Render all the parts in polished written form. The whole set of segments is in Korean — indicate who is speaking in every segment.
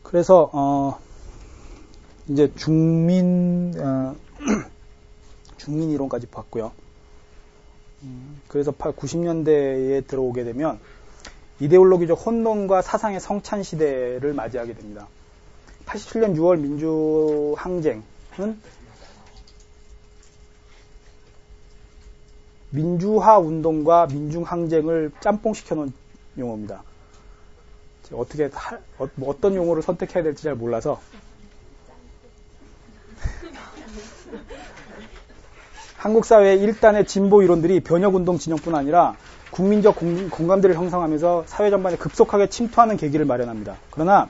Speaker 1: 그래서 이제 중민 이론까지 봤고요. 그래서 90년대에 들어오게 되면 이데올로기적 혼돈과 사상의 성찬 시대를 맞이하게 됩니다. 87년 6월 민주항쟁은 민주화 운동과 민중항쟁을 짬뽕시켜 놓은 용어입니다. 어떤 용어를 선택해야 될지 잘 몰라서 한국 사회의 일단의 진보 이론들이 변혁운동 진영뿐 아니라 국민적 공감대를 형성하면서 사회 전반에 급속하게 침투하는 계기를 마련합니다. 그러나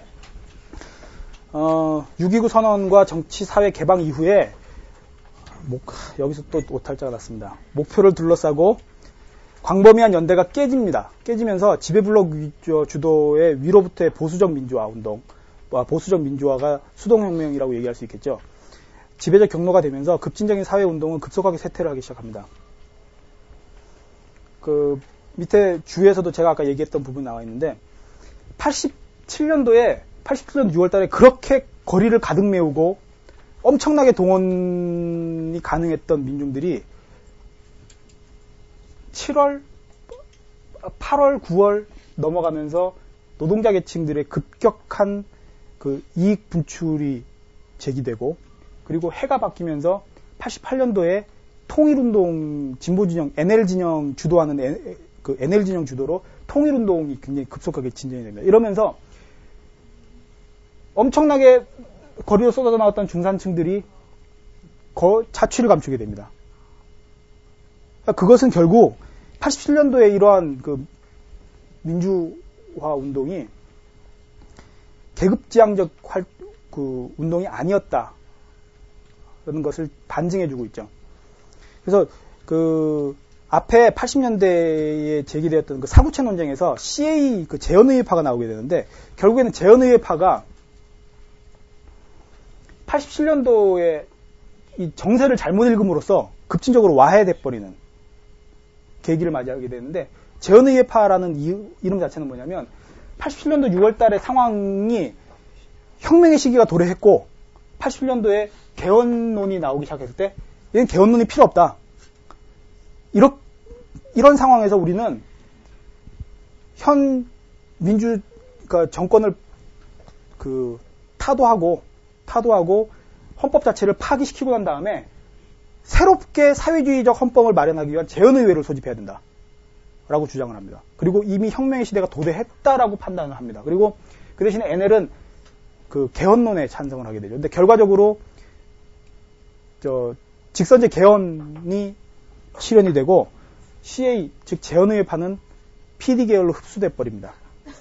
Speaker 1: 6.29 선언과 정치 사회 개방 이후에 여기서 또 오탈자가 났습니다. 목표를 둘러싸고 광범위한 연대가 깨집니다. 깨지면서 지배블록 주도의 위로부터의 보수적 민주화 운동, 보수적 민주화가 수동혁명이라고 얘기할 수 있겠죠. 지배적 경로가 되면서 급진적인 사회운동은 급속하게 쇠퇴를 하기 시작합니다. 그 밑에 주에서도 제가 아까 얘기했던 부분 나와 있는데 87년 6월 달에 그렇게 거리를 가득 메우고 엄청나게 동원이 가능했던 민중들이 7월, 8월, 9월 넘어가면서 노동자 계층들의 급격한 그 이익 분출이 제기되고 그리고 해가 바뀌면서 88년도에 통일운동 진보진영, NL진영 주도하는 그 NL진영 주도로 통일운동이 굉장히 급속하게 진전이 됩니다. 이러면서 엄청나게 거리로 쏟아져 나왔던 중산층들이 자취를 감추게 됩니다. 그것은 결국 87년도에 이러한 그 민주화 운동이 계급지향적 그 운동이 아니었다라는 것을 반증해주고 있죠. 그래서 그 앞에 80년대에 제기되었던 그 사구체 논쟁에서 CA 그 재헌의회파가 나오게 되는데 결국에는 재헌의회파가 87년도에 이 정세를 잘못 읽음으로써 급진적으로 와해돼버리는 계기를 맞이하게 되는데 재헌의회파라는 이름 자체는 뭐냐면 87년도 6월 달에 상황이 혁명의 시기가 도래했고 87년도에 개헌론이 나오기 시작했을 때 얘는 개헌론이 필요 없다. 이런 상황에서 우리는 현 그러니까 정권을 그 타도하고 헌법 자체를 파기시키고 난 다음에 새롭게 사회주의적 헌법을 마련하기 위한 재헌의회를 소집해야 된다. 라고 주장을 합니다. 그리고 이미 혁명의 시대가 도래했다라고 판단을 합니다. 그리고 그 대신에 NL은 그 개헌론에 찬성을 하게 되죠. 근데 결과적으로 직선제 개헌이 실현이 되고 CA 즉 재헌의회파는 PD 계열로 흡수돼 버립니다.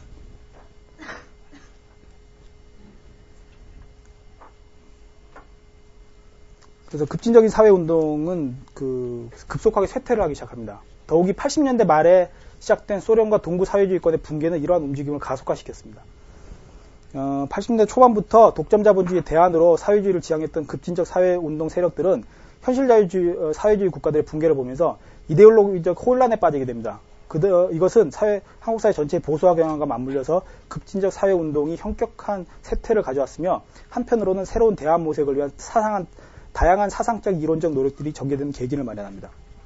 Speaker 1: 그래서 급진적인 사회운동은 급속하게 쇠퇴를 하기 시작합니다. 더욱이 80년대 말에 시작된 소련과 동구 사회주의권의 붕괴는 이러한 움직임을 가속화시켰습니다. 80년대 초반부터 독점 자본주의 대안으로 사회주의를 지향했던 급진적 사회운동 세력들은 현실 사회주의 국가들의 붕괴를 보면서 이데올로기적 혼란에 빠지게 됩니다. 이것은 한국 사회 전체의 보수화 경향과 맞물려서 급진적 사회운동이 현격한 쇠퇴를 가져왔으며 한편으로는 새로운 대안 모색을 위한 다양한 사상적 이론적 노력들이 전개되는 계기를 마련합니다.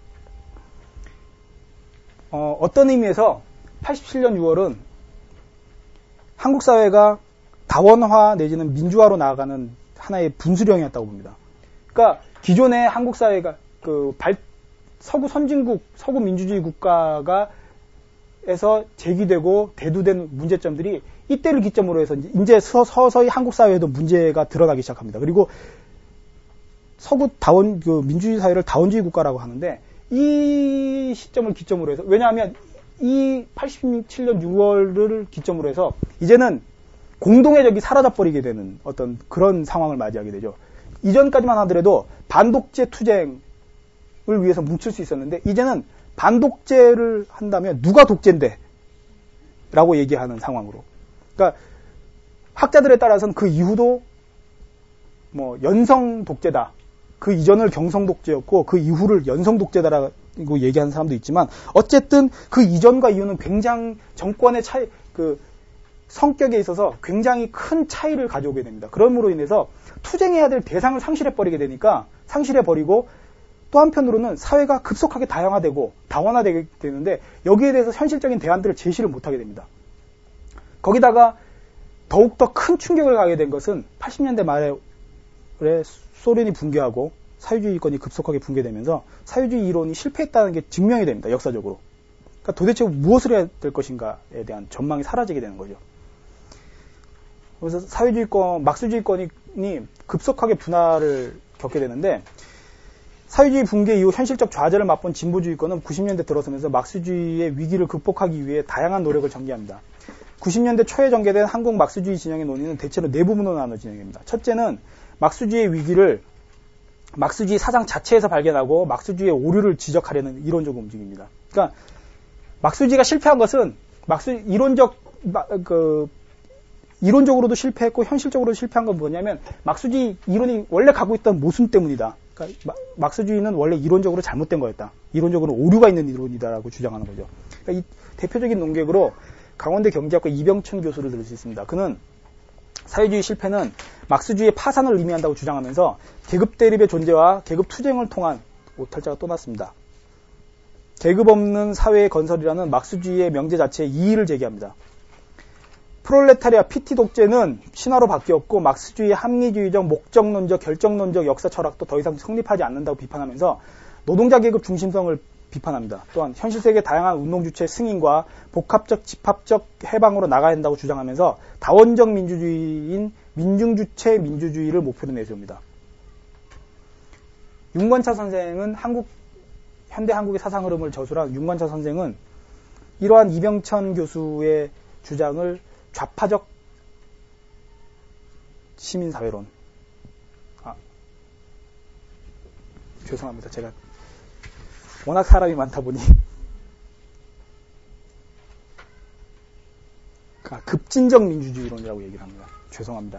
Speaker 1: 어떤 의미에서 87년 6월은 한국 사회가 다원화 내지는 민주화로 나아가는 하나의 분수령이었다고 봅니다. 그러니까 기존의 한국 사회가 서구 선진국, 서구 민주주의 국가가 에서 제기되고 대두된 문제점들이 이때를 기점으로 해서 이제 서서히 한국 사회에도 문제가 드러나기 시작합니다. 그리고 서구 민주주의 사회를 다원주의 국가라고 하는데 이 시점을 기점으로 해서 왜냐하면 이 87년 6월을 기점으로 해서 이제는 공동의 적이 사라져버리게 되는 어떤 그런 상황을 맞이하게 되죠. 이전까지만 하더라도 반독재 투쟁을 위해서 뭉칠 수 있었는데 이제는 반독재를 한다면 누가 독재인데? 라고 얘기하는 상황으로. 그러니까 학자들에 따라서는 그 이후도 연성 독재다. 그 이전을 경성 독재였고 그 이후를 연성 독재다라고 얘기하는 사람도 있지만 어쨌든 그 이전과 이후는 굉장히 정권의 성격에 있어서 굉장히 큰 차이를 가져오게 됩니다. 그러므로 인해서 투쟁해야 될 대상을 상실해버리게 되니까 상실해버리고 또 한편으로는 사회가 급속하게 다양화되고 다원화되게 되는데 여기에 대해서 현실적인 대안들을 제시를 못하게 됩니다. 거기다가 더욱더 큰 충격을 가게 된 것은 80년대 말에 소련이 붕괴하고 사회주의권이 급속하게 붕괴되면서 사회주의 이론이 실패했다는 게 증명이 됩니다. 역사적으로. 그러니까 도대체 무엇을 해야 될 것인가에 대한 전망이 사라지게 되는 거죠. 그래서 사회주의권, 막스주의권이 급속하게 분화를 겪게 되는데 사회주의 붕괴 이후 현실적 좌절을 맛본 진보주의권은 90년대 들어서면서 막스주의의 위기를 극복하기 위해 다양한 노력을 전개합니다. 90년대 초에 전개된 한국 막스주의 진영의 논의는 대체로 네 부분으로 나눠 진행됩니다. 첫째는 막스주의의 위기를 막스주의 사상 자체에서 발견하고 막스주의의 오류를 지적하려는 이론적 움직임입니다. 그러니까 막스주의가 실패한 것은 이론적으로도 실패했고 현실적으로도 실패한 건 뭐냐면 막스주의 이론이 원래 갖고 있던 모순 때문이다. 그러니까 막스주의는 원래 이론적으로 잘못된 거였다. 이론적으로 오류가 있는 이론이다라고 주장하는 거죠. 그러니까 이 대표적인 논객으로 강원대 경제학과 이병천 교수를 들을 수 있습니다. 그는 사회주의 실패는 막스주의의 파산을 의미한다고 주장하면서 계급 대립의 존재와 계급 투쟁을 통한 오탈자가 또 났습니다. 계급 없는 사회의 건설이라는 막스주의의 명제 자체에 이의를 제기합니다. 프롤레타리아 PT 독재는 신화로 바뀌었고 막스주의의 합리주의적, 목적론적, 결정론적 역사 철학도 더 이상 성립하지 않는다고 비판하면서 노동자 계급 중심성을 비판합니다. 또한 현실 세계 다양한 운동 주체의 승인과 복합적, 집합적 해방으로 나가야 한다고 주장하면서 다원적 민주주의인 민중주체 민주주의를 목표로 내세웁니다. 윤건차 선생은 현대 한국의 사상 흐름을 저술한 윤건차 선생은 이러한 이병천 교수의 주장을 좌파적 시민사회론. 죄송합니다. 제가 워낙 사람이 많다 보니 급진적 민주주의론이라고 얘기를 합니다. 죄송합니다.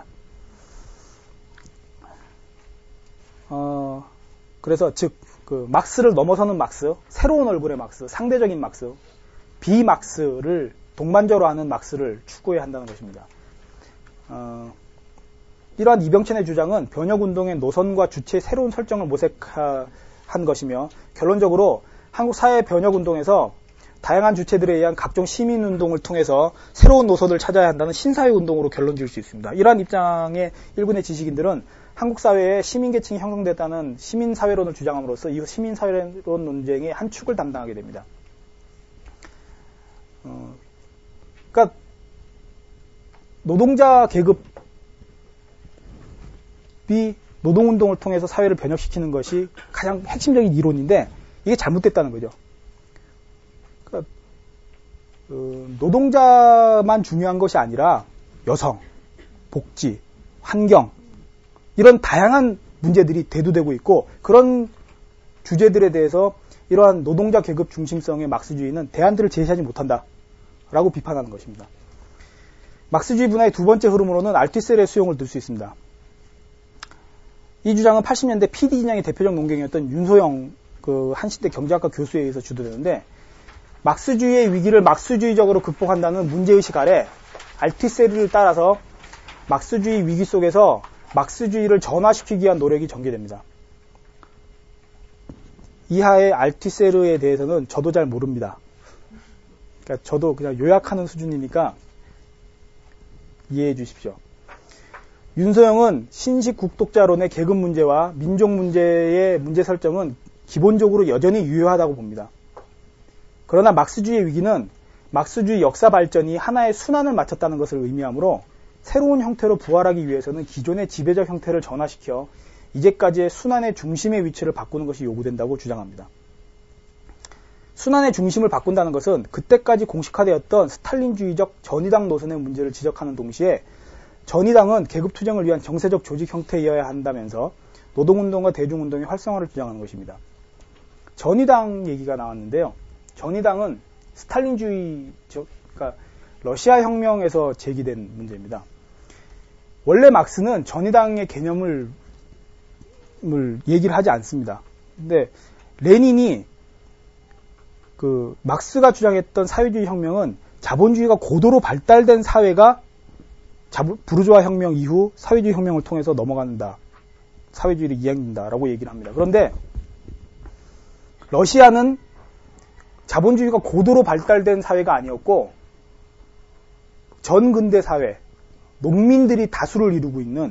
Speaker 1: 그래서 막스를 넘어서는 막스, 새로운 얼굴의 막스, 상대적인 막스, 비막스를 동반적으로 하는 막스를 추구해야 한다는 것입니다. 이러한 이병천의 주장은 변혁운동의 노선과 주체의 새로운 설정을 모색한 것이며 결론적으로 한국 사회 변혁운동에서 다양한 주체들에 의한 각종 시민운동을 통해서 새로운 노선을 찾아야 한다는 신사회운동으로 결론 지을 수 있습니다. 이러한 입장의 일군의 지식인들은 한국 사회에 시민계층이 형성됐다는 시민사회론을 주장함으로써 이 시민사회론 논쟁의 한 축을 담당하게 됩니다. 그러니까 노동자 계급이 노동운동을 통해서 사회를 변혁시키는 것이 가장 핵심적인 이론인데 이게 잘못됐다는 거죠. 그러니까 노동자만 중요한 것이 아니라 여성, 복지, 환경 이런 다양한 문제들이 대두되고 있고 그런 주제들에 대해서 이러한 노동자 계급 중심성의 막스주의는 대안들을 제시하지 못한다라고 비판하는 것입니다. 막스주의 분화의 두 번째 흐름으로는 알티셀의 수용을 들 수 있습니다. 이 주장은 80년대 PD 진영의 대표적 논객이었던 윤소영 한신대 경제학과 교수에 의해서 주도되는데 막스주의의 위기를 막스주의적으로 극복한다는 문제의식 아래 알티세르를 따라서 막스주의 위기 속에서 막스주의를 전화시키기 위한 노력이 전개됩니다. 이하의 알티세르에 대해서는 저도 잘 모릅니다. 그러니까 저도 그냥 요약하는 수준이니까 이해해 주십시오. 윤소영은 신식 국독자론의 계급 문제와 민족 문제의 문제 설정은 기본적으로 여전히 유효하다고 봅니다. 그러나 막스주의의 위기는 막스주의 역사 발전이 하나의 순환을 마쳤다는 것을 의미하므로 새로운 형태로 부활하기 위해서는 기존의 지배적 형태를 전환시켜 이제까지의 순환의 중심의 위치를 바꾸는 것이 요구된다고 주장합니다. 순환의 중심을 바꾼다는 것은 그때까지 공식화되었던 스탈린주의적 전위당 노선의 문제를 지적하는 동시에 전위당은 계급투쟁을 위한 정세적 조직 형태이어야 한다면서 노동운동과 대중운동의 활성화를 주장하는 것입니다. 전위당 얘기가 나왔는데요. 전위당은 스탈린주의, 그러니까 러시아 혁명에서 제기된 문제입니다. 원래 막스는 전위당의 개념을 얘기를 하지 않습니다. 근데 레닌이 막스가 주장했던 사회주의 혁명은 자본주의가 고도로 발달된 사회가 부르주아 혁명 이후 사회주의 혁명을 통해서 넘어간다. 사회주의를 이행한다라고 얘기를 합니다. 그런데 러시아는 자본주의가 고도로 발달된 사회가 아니었고 전근대 사회, 농민들이 다수를 이루고 있는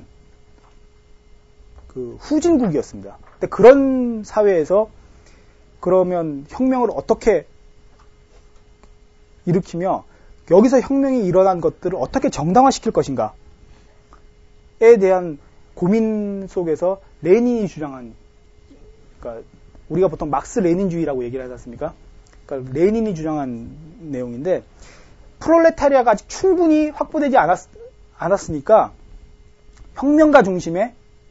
Speaker 1: 그 후진국이었습니다. 근데 그런 사회에서 그러면 혁명을 어떻게 일으키며 여기서 혁명이 일어난 것들을 어떻게 정당화시킬 것인가에 대한 고민 속에서 레닌이 주장한, 그러니까 우리가 보통 막스 레닌주의라고 얘기를 하지 않습니까? 그러니까 레닌이 주장한 내용인데, 프롤레타리아가 아직 충분히 확보되지 않았으니까 혁명가 중심의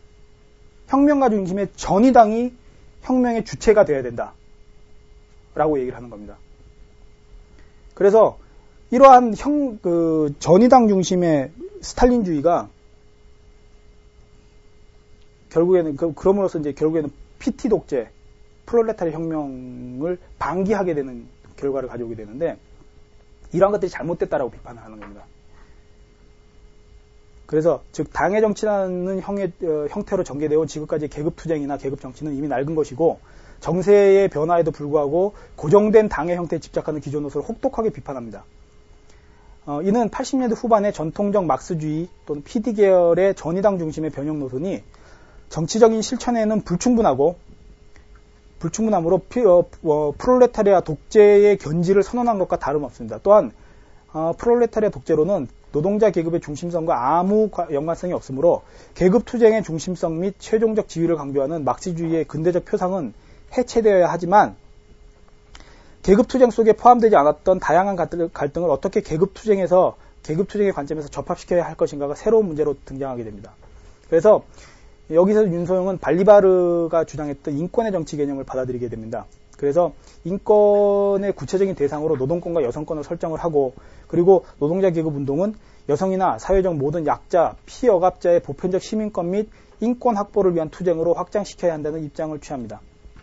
Speaker 1: 전위당이 혁명의 주체가 되어야 된다라고 얘기를 하는 겁니다. 그래서 이러한 전위당 중심의 스탈린주의가 결국에는 그럼으로써 이제 결국에는 PT 독재, 프롤레타리 혁명을 방기하게 되는 결과를 가져오게 되는데, 이러한 것들이 잘못됐다라고 비판을 하는 겁니다. 그래서 즉 당의 정치라는 형태로 전개되어 온 지금까지 계급투쟁이나 계급정치는 이미 낡은 것이고, 정세의 변화에도 불구하고 고정된 당의 형태에 집착하는 기존 노선을 혹독하게 비판합니다. 이는 80년대 후반의 전통적 막스주의 또는 PD 계열의 전위당 중심의 변형 노선이 정치적인 실천에는 불충분하므로 프롤레타리아 독재의 견지를 선언한 것과 다름없습니다. 또한 프롤레타리아 독재로는 노동자 계급의 중심성과 아무 연관성이 없으므로 계급투쟁의 중심성 및 최종적 지위를 강조하는 막스주의의 근대적 표상은 해체되어야 하지만, 계급투쟁 속에 포함되지 않았던 다양한 갈등을 어떻게 계급투쟁의 관점에서 접합시켜야 할 것인가가 새로운 문제로 등장하게 됩니다. 그래서 여기서 윤소영은 발리바르가 주장했던 인권의 정치 개념을 받아들이게 됩니다. 그래서 인권의 구체적인 대상으로 노동권과 여성권을 설정을 하고, 그리고 노동자 계급 운동은 여성이나 사회적 모든 약자, 피억압자의 보편적 시민권 및 인권 확보를 위한 투쟁으로 확장시켜야 한다는 입장을 취합니다.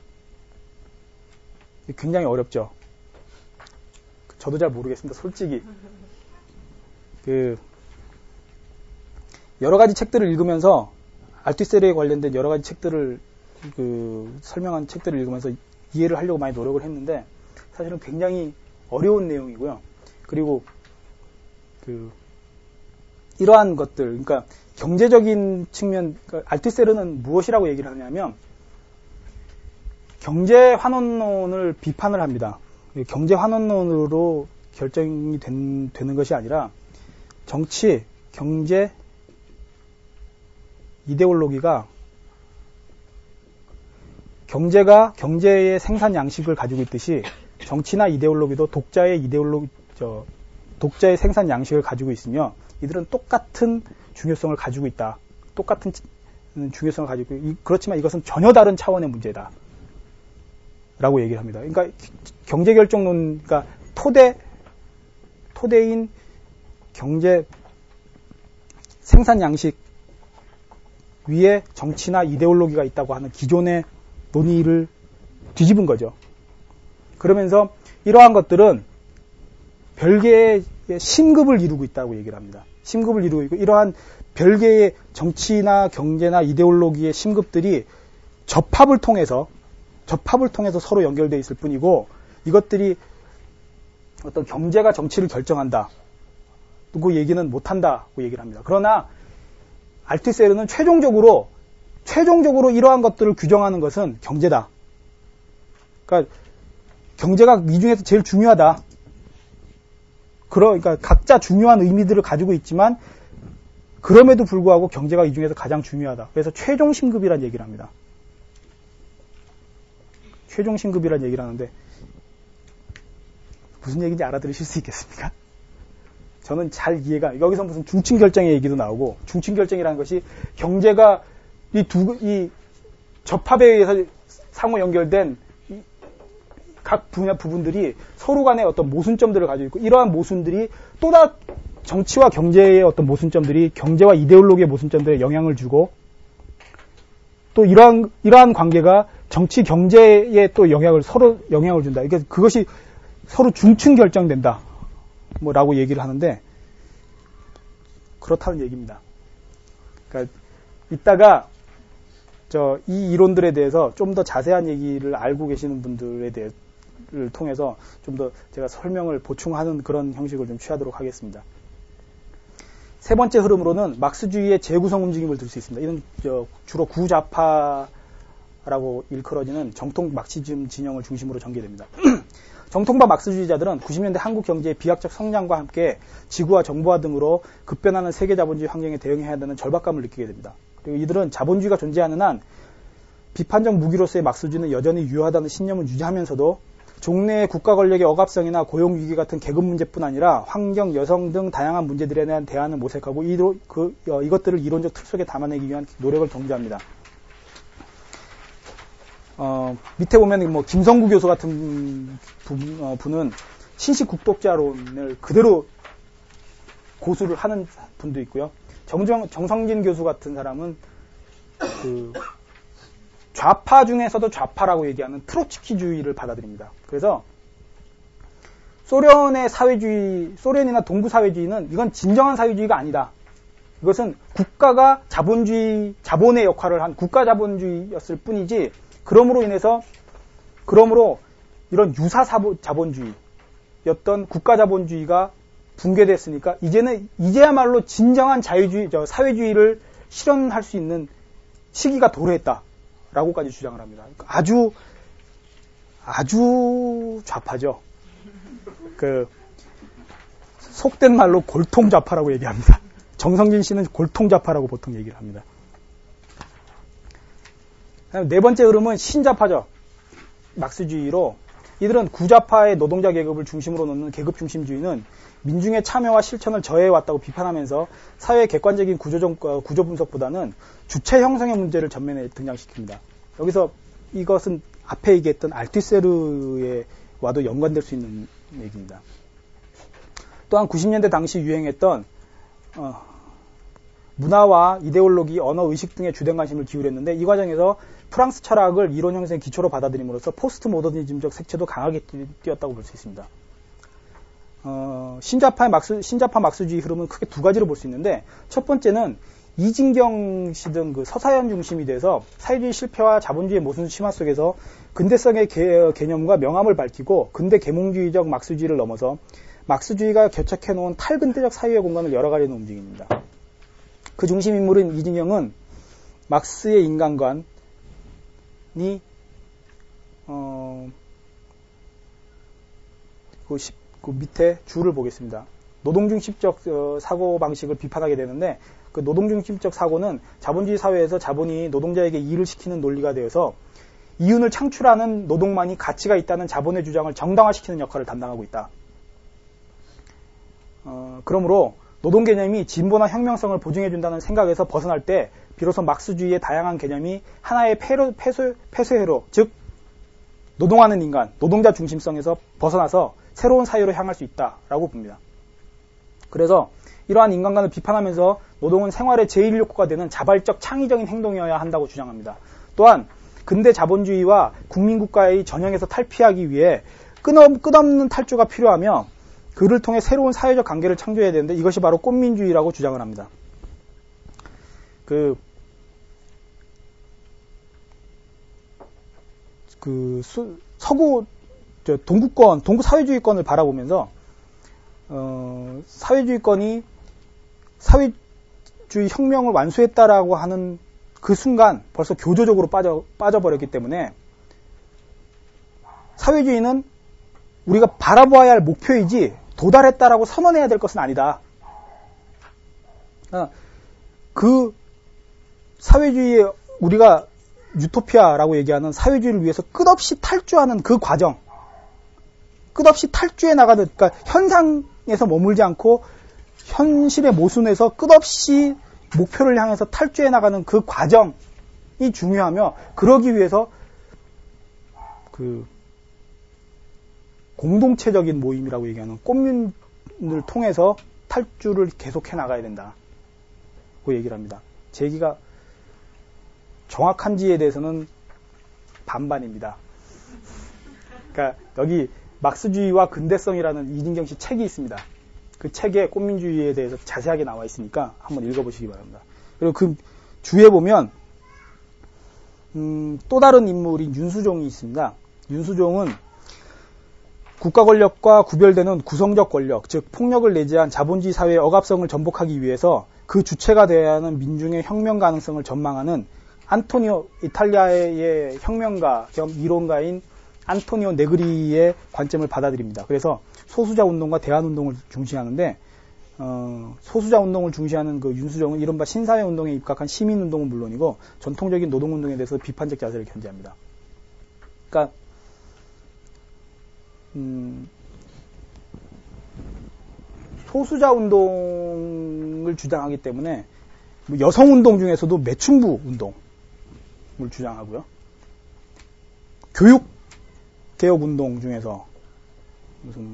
Speaker 1: 굉장히 어렵죠. 저도 잘 모르겠습니다, 솔직히. 여러 가지 책들을 읽으면서, 알투세르에 관련된 여러 가지 책들을, 설명한 책들을 읽으면서 이해를 하려고 많이 노력을 했는데, 사실은 굉장히 어려운 내용이고요. 그리고, 이러한 것들, 그러니까 경제적인 측면, 알투세르는 무엇이라고 얘기를 하냐면, 경제 환원론을 비판을 합니다. 경제 환원론으로 결정이 되는 것이 아니라 정치, 경제, 이데올로기가 경제가 경제의 생산 양식을 가지고 있듯이 정치나 이데올로기도 독자의 생산 양식을 가지고 있으며, 이들은 똑같은 중요성을 가지고 있다. 똑같은 중요성을 가지고 그렇지만 이것은 전혀 다른 차원의 문제다. 라고 얘기를 합니다. 그러니까 경제결정론, 그러니까 토대인 경제 생산 양식 위에 정치나 이데올로기가 있다고 하는 기존의 논의를 뒤집은 거죠. 그러면서 이러한 것들은 별개의 심급을 이루고 있다고 얘기를 합니다. 심급을 이루고 있고, 이러한 별개의 정치나 경제나 이데올로기의 심급들이 접합을 통해서 서로 연결되어 있을 뿐이고, 이것들이 어떤 경제가 정치를 결정한다, 그 얘기는 못한다고 얘기를 합니다. 그러나 알투세르는 최종적으로 이러한 것들을 규정하는 것은 경제다. 그러니까 경제가 이 중에서 제일 중요하다. 그러니까 각자 중요한 의미들을 가지고 있지만 그럼에도 불구하고 경제가 이 중에서 가장 중요하다. 그래서 최종 심급이라는 얘기를 합니다. 최종 심급이라는 얘기를 하는데 무슨 얘기인지 알아들으실 수 있겠습니까? 저는 잘 이해가, 여기서 무슨 중층결정의 얘기도 나오고, 중층결정이라는 것이 경제가 이 접합에 의해서 상호 연결된 각 분야 부분들이 서로 간의 어떤 모순점들을 가지고 있고, 이러한 모순들이 정치와 경제의 어떤 모순점들이 경제와 이데올로기의 모순점들에 영향을 주고, 또 이러한 관계가 정치 경제에 또 서로 영향을 준다. 그러니까 그것이 서로 중층 결정된다. 라고 얘기를 하는데, 그렇다는 얘기입니다. 그러니까 이따가 이 이론들에 대해서 좀 더 자세한 얘기를 알고 계시는 분들에 대해를 통해서 좀 더 제가 설명을 보충하는 그런 형식을 좀 취하도록 하겠습니다. 세 번째 흐름으로는 막스주의의 재구성 움직임을 들 수 있습니다. 이는 주로 구좌파라고 일컬어지는 정통 막시즘 진영을 중심으로 전개됩니다. 정통파 막스주의자들은 90년대 한국 경제의 비약적 성장과 함께 지구와 정보화 등으로 급변하는 세계 자본주의 환경에 대응해야 하는 절박감을 느끼게 됩니다. 그리고 이들은 자본주의가 존재하는 한 비판적 무기로서의 막스주의는 여전히 유효하다는 신념을 유지하면서도 종래의 국가 권력의 억압성이나 고용위기 같은 계급 문제뿐 아니라 환경, 여성 등 다양한 문제들에 대한 대안을 모색하고 이것들을 이론적 틀 속에 담아내기 위한 노력을 경주합니다. 밑에 보면 김성구 교수 같은 분은 신식 국독자론을 그대로 고수를 하는 분도 있고요. 정성진 교수 같은 사람은 좌파 중에서도 좌파라고 얘기하는 트로츠키주의를 받아들입니다. 그래서 소련의 사회주의, 소련이나 동구 사회주의는 이건 진정한 사회주의가 아니다. 이것은 국가가 자본의 역할을 한 국가 자본주의였을 뿐이지, 그러므로 이런 유사 자본주의였던 국가 자본주의가 붕괴됐으니까 이제야말로 진정한 사회주의를 실현할 수 있는 시기가 도래했다라고까지 주장을 합니다. 아주 좌파죠. 속된 말로 골통 좌파라고 얘기합니다. 정성진 씨는 골통 좌파라고 보통 얘기를 합니다. 네 번째 흐름은 신좌파죠. 막스주의로 이들은 구좌파의 노동자 계급을 중심으로 놓는 계급 중심주의는 민중의 참여와 실천을 저해해왔다고 비판하면서 사회의 객관적인 구조 분석보다는 주체 형성의 문제를 전면에 등장시킵니다. 여기서 이것은 앞에 얘기했던 알투세르와도 연관될 수 있는 얘기입니다. 또한 90년대 당시 유행했던 문화와 이데올로기, 언어, 의식 등의 주된 관심을 기울였는데 이 과정에서 프랑스 철학을 이론 형성의 기초로 받아들임으로써 포스트 모더니즘적 색채도 강하게 띄었다고 볼 수 있습니다. 신좌파 막스주의 흐름은 크게 두 가지로 볼 수 있는데, 첫 번째는 이진경 씨 등 서사연 중심이 돼서 사회주의 실패와 자본주의의 모순 심화 속에서 근대성의 개념과 명암을 밝히고 근대 계몽주의적 막스주의를 넘어서 막스주의가 개척해놓은 탈근대적 사회의 공간을 열어가려는 움직임입니다. 그 중심 인물인 이진경은 막스의 인간관이 그 밑에 줄을 보겠습니다. 노동중심적 사고방식을 비판하게 되는데, 그 노동중심적 사고는 자본주의 사회에서 자본이 노동자에게 일을 시키는 논리가 되어서 이윤을 창출하는 노동만이 가치가 있다는 자본의 주장을 정당화시키는 역할을 담당하고 있다. 그러므로 노동 개념이 진보나 혁명성을 보증해준다는 생각에서 벗어날 때 비로소 막스주의의 다양한 개념이 하나의 폐쇄회로, 즉 노동하는 인간, 노동자 중심성에서 벗어나서 새로운 사회로 향할 수 있다라고 봅니다. 그래서 이러한 인간관을 비판하면서 노동은 생활의 제1욕구가 되는 자발적 창의적인 행동이어야 한다고 주장합니다. 또한 근대 자본주의와 국민국가의 전형에서 탈피하기 위해 끝없는 탈주가 필요하며 그를 통해 새로운 사회적 관계를 창조해야 되는데 이것이 바로 꽃민주의라고 주장을 합니다. 동구 사회주의권을 바라보면서 사회주의권이 사회주의 혁명을 완수했다라고 하는 그 순간 벌써 교조적으로 빠져버렸기 때문에 사회주의는 우리가 바라보아야 할 목표이지 도달했다라고 선언해야 될 것은 아니다. 그 사회주의의 우리가 유토피아라고 얘기하는 사회주의를 위해서 끝없이 탈주하는 그 과정, 끝없이 탈주해 나가는, 그러니까 현상에서 머물지 않고 현실의 모순에서 끝없이 목표를 향해서 탈주해 나가는 그 과정이 중요하며, 그러기 위해서 공동체적인 모임이라고 얘기하는 꽃민을 통해서 탈주를 계속해 나가야 된다고 얘기를 합니다. 제 얘기가 정확한지에 대해서는 반반입니다. 그러니까 여기 막스주의와 근대성이라는 이진경 씨 책이 있습니다. 그 책에 꽃민주주의에 대해서 자세하게 나와 있으니까 한번 읽어보시기 바랍니다. 그리고 그 주위에 보면 또 다른 인물인 윤수종이 있습니다. 윤수종은 국가 권력과 구별되는 구성적 권력, 즉 폭력을 내재한 자본주의 사회의 억압성을 전복하기 위해서 그 주체가 되어야 하는 민중의 혁명 가능성을 전망하는 안토니오, 이탈리아의 혁명가 겸 이론가인 안토니오 네그리의 관점을 받아들입니다. 그래서 소수자 운동과 대한 운동을 중시하는데 소수자 운동을 중시하는 그 윤수종은 이른바 신사회 운동에 입각한 시민 운동은 물론이고 전통적인 노동 운동에 대해서 비판적 자세를 견지합니다. 그러니까 소수자 운동을 주장하기 때문에 여성 운동 중에서도 매춘부 운동을 주장하고요. 교육 개혁 운동 중에서 무슨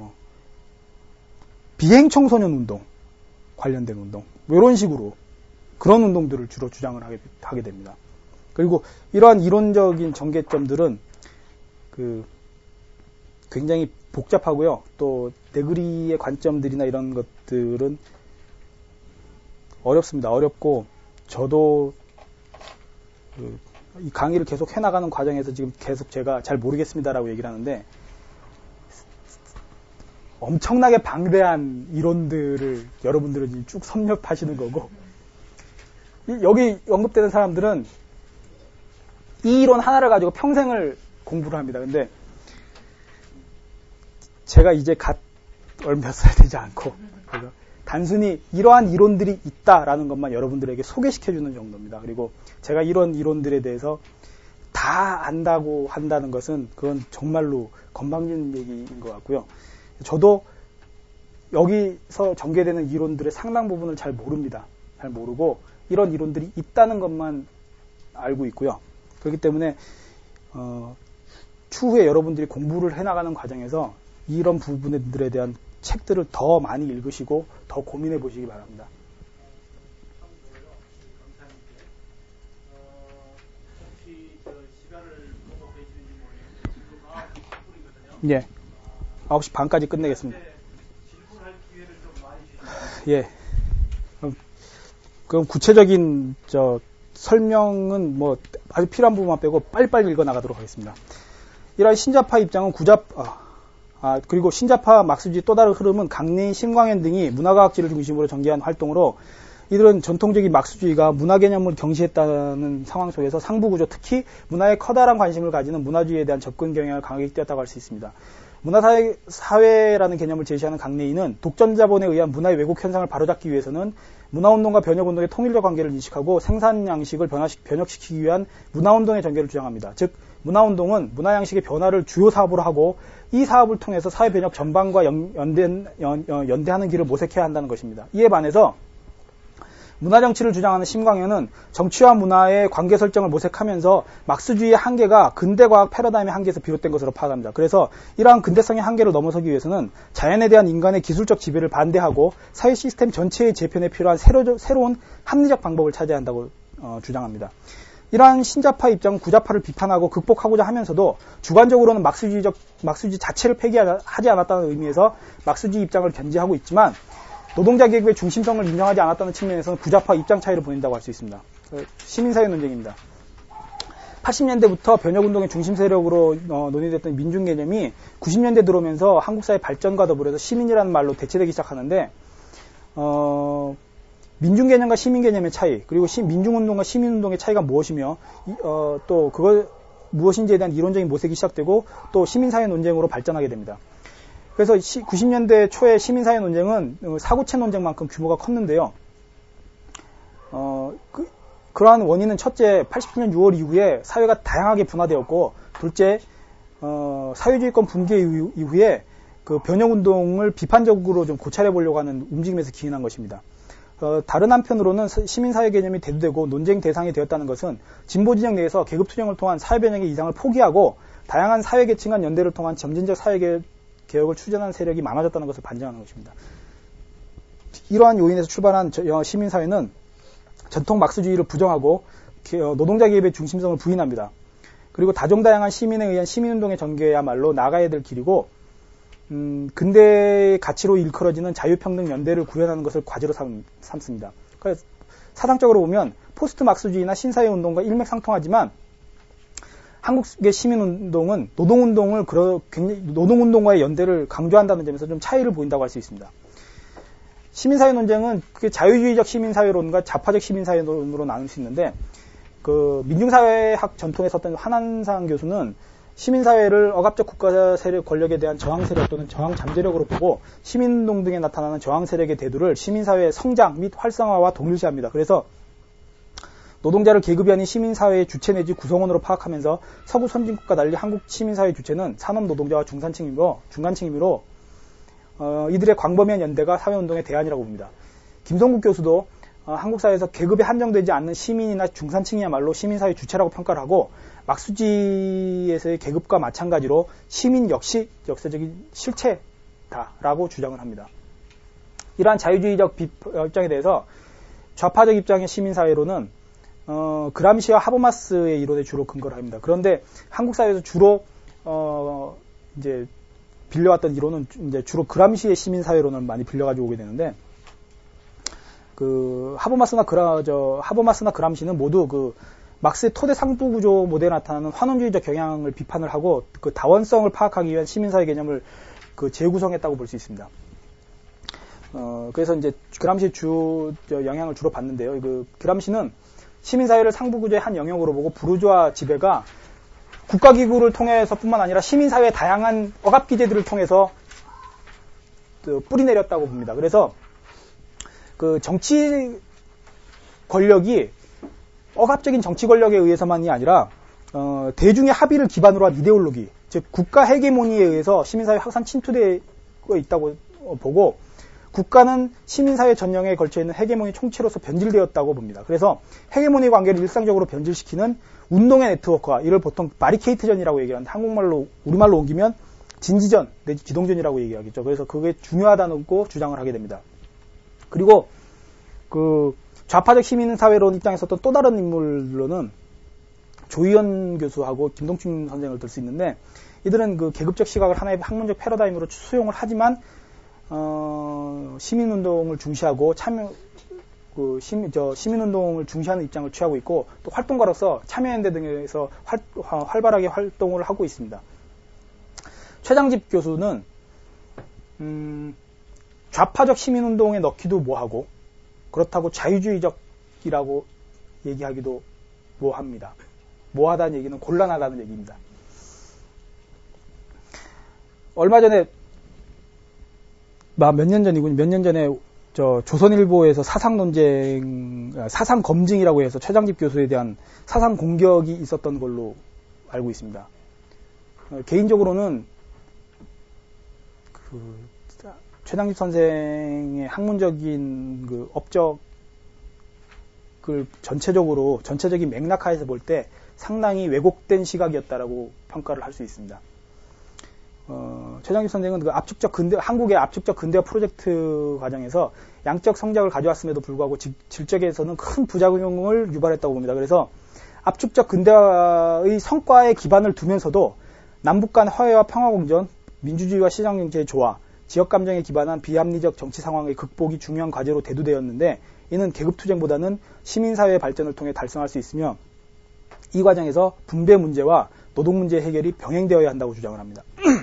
Speaker 1: 비행 청소년 운동 관련된 운동 이런 식으로 그런 운동들을 주로 주장을 하게 됩니다. 그리고 이러한 이론적인 전개점들은 굉장히 복잡하고요. 또 네그리의 관점들이나 이런 것들은 어렵습니다. 어렵고 저도 이 강의를 계속 해나가는 과정에서 지금 계속 제가 잘 모르겠습니다라고 얘기를 하는데 엄청나게 방대한 이론들을 여러분들은 지금 쭉 섭렵하시는 거고 여기 언급되는 사람들은 이 이론 하나를 가지고 평생을 공부를 합니다. 근데 제가 이제 몇 살 되지 않고 그래서 단순히 이러한 이론들이 있다라는 것만 여러분들에게 소개시켜주는 정도입니다. 그리고 제가 이런 이론들에 대해서 다 안다고 한다는 것은 그건 정말로 건방진 얘기인 것 같고요. 저도 여기서 전개되는 이론들의 상당 부분을 잘 모릅니다. 잘 모르고 이런 이론들이 있다는 것만 알고 있고요. 그렇기 때문에 추후에 여러분들이 공부를 해나가는 과정에서 이런 부분들에 대한 책들을 더 많이 읽으시고 더 고민해 보시기 바랍니다. 예. 9시 반까지 끝내겠습니다. 예. 그럼 구체적인 설명은 아주 필요한 부분만 빼고 빨리빨리 읽어 나가도록 하겠습니다. 이러한 신자파 입장은 그리고 신자파 막스주의 또 다른 흐름은 강내인 심광현 등이 문화과학지를 중심으로 전개한 활동으로 이들은 전통적인 막스주의가 문화 개념을 경시했다는 상황 속에서 상부구조, 특히 문화에 커다란 관심을 가지는 문화주의에 대한 접근 경향을 강하게 띄었다고 할 수 있습니다. 문화사회라는 개념을 제시하는 강내인은 독점자본에 의한 문화의 왜곡 현상을 바로잡기 위해서는 문화운동과 변혁운동의 통일적 관계를 인식하고 생산 양식을 변혁시키기 위한 문화운동의 전개를 주장합니다. 즉 문화운동은 문화양식의 변화를 주요 사업으로 하고 이 사업을 통해서 사회 변혁 전반과 연대하는 길을 모색해야 한다는 것입니다. 이에 반해서 문화정치를 주장하는 심광현은 정치와 문화의 관계 설정을 모색하면서 막스주의의 한계가 근대과학 패러다임의 한계에서 비롯된 것으로 파악합니다. 그래서 이러한 근대성의 한계를 넘어서기 위해서는 자연에 대한 인간의 기술적 지배를 반대하고 사회 시스템 전체의 재편에 필요한 새로운 합리적 방법을 찾아야 한다고 주장합니다. 이러한 신자파 입장은 구자파를 비판하고 극복하고자 하면서도 주관적으로는 막스주의 자체를 폐기하지 않았다는 의미에서 막스주의 입장을 견지하고 있지만 노동자 계급의 중심성을 인정하지 않았다는 측면에서는 구자파 입장 차이를 보인다고 할 수 있습니다. 시민사회 논쟁입니다. 80년대부터 변혁운동의 중심 세력으로 논의됐던 민중 개념이 90년대 들어오면서 한국 사회 발전과 더불어서 시민이라는 말로 대체되기 시작하는데 민중 개념과 시민 개념의 차이, 그리고 민중운동과 시민운동의 차이가 무엇이며 또 그걸 무엇인지에 대한 이론적인 모색이 시작되고 또 시민사회 논쟁으로 발전하게 됩니다. 그래서 90년대 초의 시민사회 논쟁은 사고체 논쟁만큼 규모가 컸는데요. 그러한 원인은 첫째, 87년 6월 이후에 사회가 다양하게 분화되었고, 둘째, 사회주의권 붕괴 이후에 그 변혁운동을 비판적으로 좀 고찰해 보려고 하는 움직임에서 기인한 것입니다. 다른 한편으로는 시민사회 개념이 대두되고 논쟁 대상이 되었다는 것은 진보 진영 내에서 계급투쟁을 통한 사회변혁의 이상을 포기하고 다양한 사회계층 간 연대를 통한 점진적 사회개혁을 추진하는 세력이 많아졌다는 것을 반증하는 것입니다. 이러한 요인에서 출발한 시민사회는 전통 막스주의를 부정하고 노동자 계급의 중심성을 부인합니다. 그리고 다종다양한 시민에 의한 시민운동의 전개야말로 나가야 될 길이고 근대의 가치로 일컬어지는 자유평등 연대를 구현하는 것을 과제로 삼습니다. 그러니까 사상적으로 보면 포스트 막스주의나 신사회운동과 일맥상통하지만 한국의 시민운동은 노동운동과의 연대를 강조한다는 점에서 좀 차이를 보인다고 할 수 있습니다. 시민사회 논쟁은 자유주의적 시민사회론과 좌파적 시민사회론으로 나눌 수 있는데, 그 민중사회학 전통에 섰던 한한상 교수는 시민사회를 억압적 국가 세력 권력에 대한 저항 세력 또는 저항 잠재력으로 보고 시민운동 등에 나타나는 저항 세력의 대두를 시민사회의 성장 및 활성화와 동일시합니다. 그래서 노동자를 계급이 아닌 시민사회의 주체 내지 구성원으로 파악하면서 서구 선진국과 달리 한국 시민사회 주체는 산업노동자와 중간층이므로 이들의 광범위한 연대가 사회운동의 대안이라고 봅니다. 김성국 교수도 한국 사회에서 계급에 한정되지 않는 시민이나 중산층이야말로 시민사회 주체라고 평가를 하고, 막수지에서의 계급과 마찬가지로 시민 역시 역사적인 실체다라고 주장을 합니다. 이러한 자유주의적 입장에 대해서 좌파적 입장의 시민사회로는 그람시와 하버마스의 이론에 주로 근거를 합니다. 그런데 한국 사회에서 주로 이제 빌려왔던 이론은 이제 주로 그람시의 시민사회론을 많이 빌려가지고 오게 되는데, 그 하버마스나 그람시는 모두 그 막스의 토대 상부 구조 모델에 나타나는 환원주의적 경향을 비판을 하고 그 다원성을 파악하기 위한 시민사회 개념을 그 재구성했다고 볼 수 있습니다. 그래서 이제 그람시의 영향을 주로 받는데요. 그 그람시는 시민사회를 상부 구조의 한 영역으로 보고 부르주아 지배가 국가기구를 통해서뿐만 아니라 시민사회의 다양한 억압기제들을 통해서 뿌리내렸다고 봅니다. 그래서 그 정치 권력이 억압적인 정치 권력에 의해서만이 아니라 대중의 합의를 기반으로 한 이데올로기, 즉 국가 헤게모니에 의해서 시민사회 확산 침투되고 있다고 보고, 국가는 시민사회 전형에 걸쳐있는 헤게모니 총체로서 변질되었다고 봅니다. 그래서 헤게모니 관계를 일상적으로 변질시키는 운동의 네트워크화, 이를 보통 바리케이트전이라고 얘기하는데 우리말로 옮기면 진지전 내지 기동전이라고 얘기하겠죠. 그래서 그게 중요하다고 주장을 하게 됩니다. 그리고 그 좌파적 시민사회론 입장에 섰던 또 다른 인물로는 조희연 교수하고 김동춘 선생을 들 수 있는데, 이들은 그 계급적 시각을 하나의 학문적 패러다임으로 수용을 하지만 시민운동을 중시하고 시민운동을 중시하는 입장을 취하고 있고, 또 활동가로서 참여연대 등에서 활발하게 활동을 하고 있습니다. 최장집 교수는 좌파적 시민운동에 넣기도 뭐하고, 그렇다고 자유주의적이라고 얘기하기도 뭐합니다. 뭐하다는 얘기는 곤란하다는 얘기입니다. 얼마 전에 몇 년 전에 조선일보에서 사상 검증이라고 해서 최장집 교수에 대한 사상 공격이 있었던 걸로 알고 있습니다. 개인적으로는 최장집 선생의 학문적인 그 업적을 전체적인 맥락하에서 볼 때 상당히 왜곡된 시각이었다라고 평가를 할 수 있습니다. 최장집 선생은 그 한국의 압축적 근대화 프로젝트 과정에서 양적 성장을 가져왔음에도 불구하고 질적에서는 큰 부작용을 유발했다고 봅니다. 그래서 압축적 근대화의 성과에 기반을 두면서도 남북 간 화해와 평화공존, 민주주의와 시장경제의 조화, 지역감정에 기반한 비합리적 정치 상황의 극복이 중요한 과제로 대두되었는데, 이는 계급투쟁보다는 시민사회의 발전을 통해 달성할 수 있으며, 이 과정에서 분배 문제와 노동 문제 해결이 병행되어야 한다고 주장을 합니다.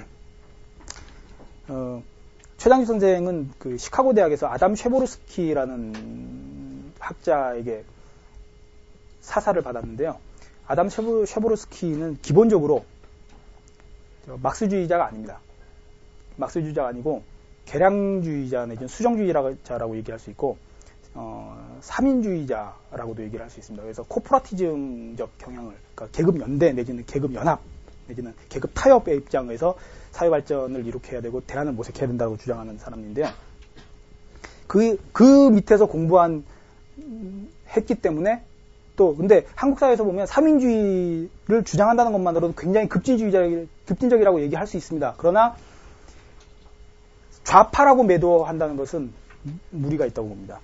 Speaker 1: 최장집 선생은 그 시카고 대학에서 아담 쉐보르스키라는 학자에게 사사를 받았는데요. 아담 쉐보르스키는 기본적으로 막스주의자가 아닙니다. 막스주의자가 아니고 개량주의자 내지는 수정주의자라고 얘기할 수 있고, 삼인주의자라고도 얘기를 할 수 있습니다. 그래서 코퍼라티즘적 경향을, 그러니까 계급 연대 내지는 계급 연합 내지는 계급 타협의 입장에서 사회 발전을 이룩해야 되고 대안을 모색해야 된다고 주장하는 사람인데요. 그 밑에서 했기 때문에, 또 근데 한국 사회에서 보면 삼인주의를 주장한다는 것만으로도 굉장히 급진적이라고 얘기할 수 있습니다. 그러나 좌파라고 매도한다는 것은 무리가 있다고 봅니다.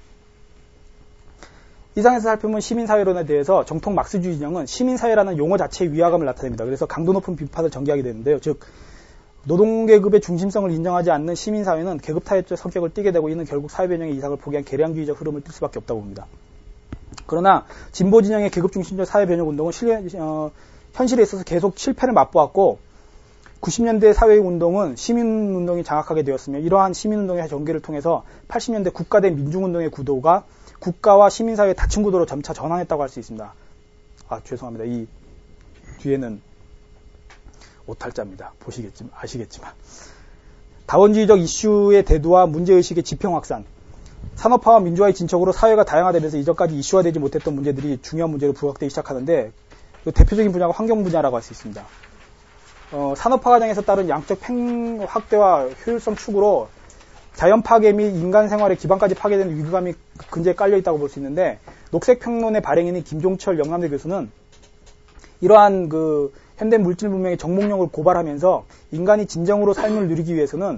Speaker 1: 이상에서 살펴보면 시민사회론에 대해서 정통 막스주의 진영은 시민사회라는 용어 자체의 위화감을 나타냅니다. 그래서 강도 높은 비판을 전개하게 되는데요. 즉 노동계급의 중심성을 인정하지 않는 시민사회는 계급타협적 성격을 띠게 되고 이는 결국 사회변형의 이상을 포기한 계량주의적 흐름을 띌 수밖에 없다고 봅니다. 그러나 진보진영의 계급중심적 사회변혁운동은 현실에 있어서 계속 실패를 맛보았고 90년대 사회운동은 시민운동이 장악하게 되었으며 이러한 시민운동의 전개를 통해서 80년대 국가 대 민중운동의 구도가 국가와 시민사회의 닫힌 구도로 점차 전환했다고 할 수 있습니다. 죄송합니다. 이 뒤에는 오탈자입니다. 아시겠지만. 다원주의적 이슈의 대두와 문제의식의 지평 확산, 산업화와 민주화의 진척으로 사회가 다양화되면서 이전까지 이슈화되지 못했던 문제들이 중요한 문제로 부각되기 시작하는데 대표적인 분야가 환경 분야라고 할 수 있습니다. 산업화 과정에서 따른 양적 팽 확대와 효율성 축으로 자연 파괴 및 인간 생활의 기반까지 파괴되는 위기감이 근저에 깔려 있다고 볼 수 있는데 녹색평론의 발행인인 김종철 영남대 교수는 이러한 현대 물질 문명의 정목력을 고발하면서 인간이 진정으로 삶을 누리기 위해서는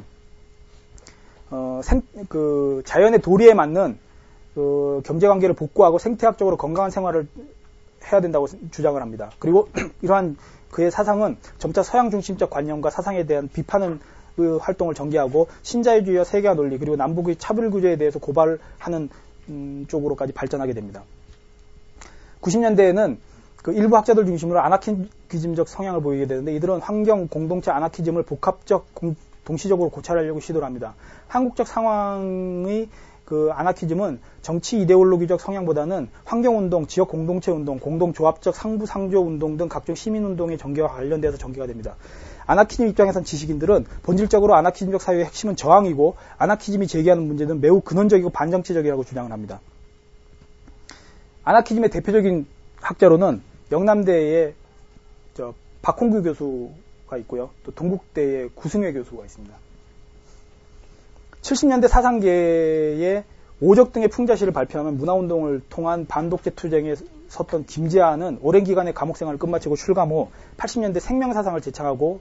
Speaker 1: 자연의 도리에 맞는 경제관계를 복구하고 생태학적으로 건강한 생활을 해야 된다고 주장을 합니다. 그리고 이러한 그의 사상은 점차 서양 중심적 관념과 사상에 대한 비판의 활동을 전개하고 신자유주의와 세계화 논리 그리고 남북의 차별 구조에 대해서 고발하는 쪽으로까지 발전하게 됩니다. 90년대에는 일부 학자들 중심으로 아나키즘적 성향을 보이게 되는데 이들은 환경 공동체 아나키즘을 복합적 동시적으로 고찰하려고 시도를 합니다. 한국적 상황의 아나키즘은 정치 이데올로기적 성향보다는 환경운동, 지역 공동체 운동, 공동조합적 상부상조 운동 등 각종 시민운동의 전개와 관련돼서 전개가 됩니다. 아나키즘 입장에선 지식인들은 본질적으로 아나키즘적 사회의 핵심은 저항이고 아나키즘이 제기하는 문제는 매우 근원적이고 반정치적이라고 주장을 합니다. 아나키즘의 대표적인 학자로는 영남대의 박홍규 교수가 있고요. 또 동국대의 구승회 교수가 있습니다. 70년대 사상계의 오적 등의 풍자시를 발표하면 문화운동을 통한 반독재 투쟁에 섰던 김재한은 오랜 기간의 감옥생활을 끝마치고 출감 후 80년대 생명사상을 제창하고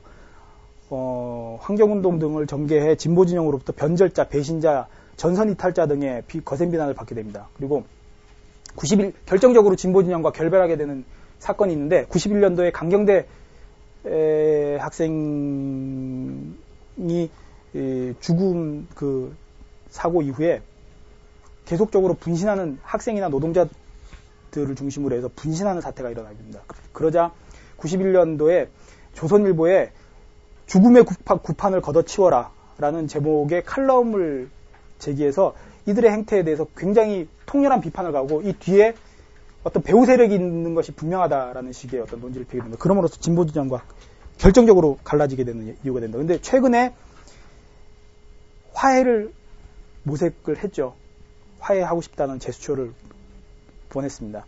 Speaker 1: 환경운동 등을 전개해 진보진영으로부터 변절자, 배신자, 전선이탈자 등의 거센 비난을 받게 됩니다. 그리고 결정적으로 진보진영과 결별하게 되는 사건이 있는데 91년도에 강경대 학생이 죽은 사고 이후에 계속적으로 분신하는 학생이나 노동자들을 중심으로 해서 분신하는 사태가 일어나게 됩니다. 그러자 91년도에 조선일보에 죽음의 구판을 걷어치워라 라는 제목의 칼럼을 제기해서 이들의 행태에 대해서 굉장히 통렬한 비판을 가고 이 뒤에 어떤 배후 세력이 있는 것이 분명하다라는 식의 어떤 논지를 펴게 됩니다. 그러므로써 진보진영과 결정적으로 갈라지게 되는 이유가 된다. 그런데 최근에 화해를 모색을 했죠. 화해하고 싶다는 제스처를 보냈습니다.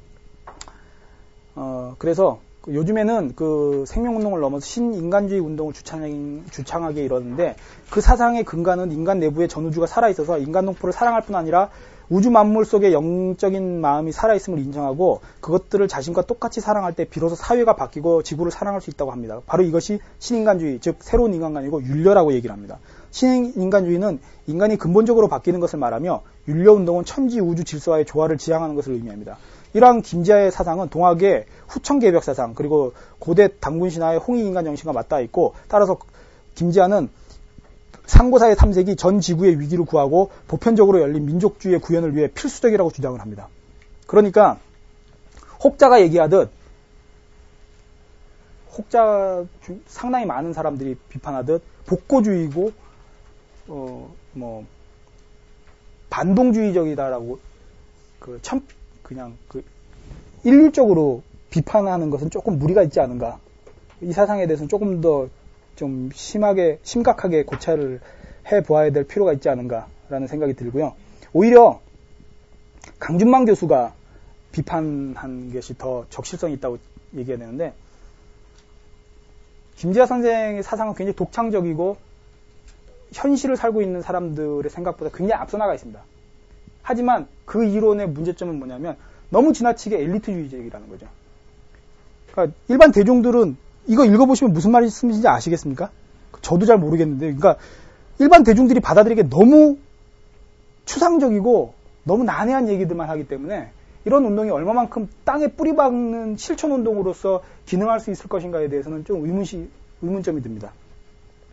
Speaker 1: 그래서 요즘에는 생명운동을 넘어서 신인간주의 운동을 주창하게 이러는데 그 사상의 근간은 인간 내부의 전우주가 살아있어서 인간동포를 사랑할 뿐 아니라 우주 만물 속에 영적인 마음이 살아있음을 인정하고 그것들을 자신과 똑같이 사랑할 때 비로소 사회가 바뀌고 지구를 사랑할 수 있다고 합니다. 바로 이것이 신인간주의, 즉 새로운 인간관이고 윤려라고 얘기를 합니다. 신인간주의는 인간이 근본적으로 바뀌는 것을 말하며 윤려운동은 천지 우주 질서와의 조화를 지향하는 것을 의미합니다. 이러한 김재하의 사상은 동학의 후천개벽 사상 그리고 고대 당군신화의 홍익인간 정신과 맞닿아 있고 따라서 김재하는 상고사의 탐색이 전 지구의 위기를 구하고 보편적으로 열린 민족주의의 구현을 위해 필수적이라고 주장을 합니다. 그러니까 혹자가 얘기하듯 상당히 많은 사람들이 비판하듯 복고주의고 반동주의적이다라고 그냥 일률적으로 비판하는 것은 조금 무리가 있지 않은가. 이 사상에 대해서는 조금 더 좀 심각하게 고찰을 해보아야 될 필요가 있지 않은가라는 생각이 들고요. 오히려 강준만 교수가 비판한 것이 더 적실성이 있다고 얘기해야 되는데 김재하 선생의 사상은 굉장히 독창적이고 현실을 살고 있는 사람들의 생각보다 굉장히 앞서 나가 있습니다. 하지만 그 이론의 문제점은 뭐냐면 너무 지나치게 엘리트주의적이라는 거죠. 그러니까 일반 대중들은 이거 읽어보시면 무슨 말씀인지 아시겠습니까? 저도 잘 모르겠는데 그러니까 일반 대중들이 받아들이기에 너무 추상적이고 너무 난해한 얘기들만 하기 때문에 이런 운동이 얼마만큼 땅에 뿌리박는 실천운동으로서 기능할 수 있을 것인가에 대해서는 좀 의문점이 듭니다.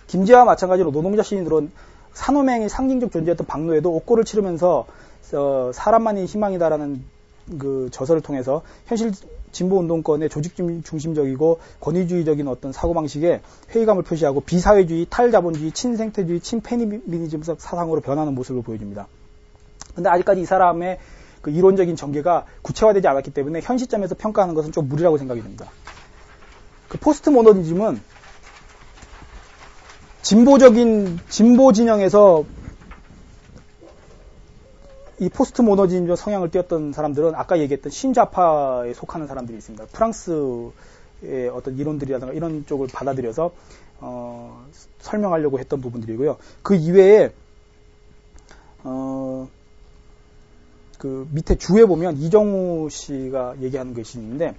Speaker 1: 김제와 마찬가지로 노동자 시민들은 산호맹이 상징적 존재였던 박노해도 옥고를 치르면서 사람만이 희망이다라는 그 저서를 통해서 현실 진보 운동권의 조직 중심적이고 권위주의적인 어떤 사고방식에 회의감을 표시하고 비사회주의, 탈자본주의, 친생태주의, 친페미니즘적 사상으로 변하는 모습을 보여줍니다. 근데 아직까지 이 사람의 그 이론적인 전개가 구체화되지 않았기 때문에 현 시점에서 평가하는 것은 좀 무리라고 생각이 됩니다. 그 포스트 모더니즘은 진보 진영에서 이 포스트 모더니즘 성향을 띄었던 사람들은 아까 얘기했던 신좌파에 속하는 사람들이 있습니다. 프랑스의 어떤 이론들이라든가 이런 쪽을 받아들여서 설명하려고 했던 부분들이고요. 그 이외에 그 밑에 주에 보면 이정우 씨가 얘기하는 것이 있는데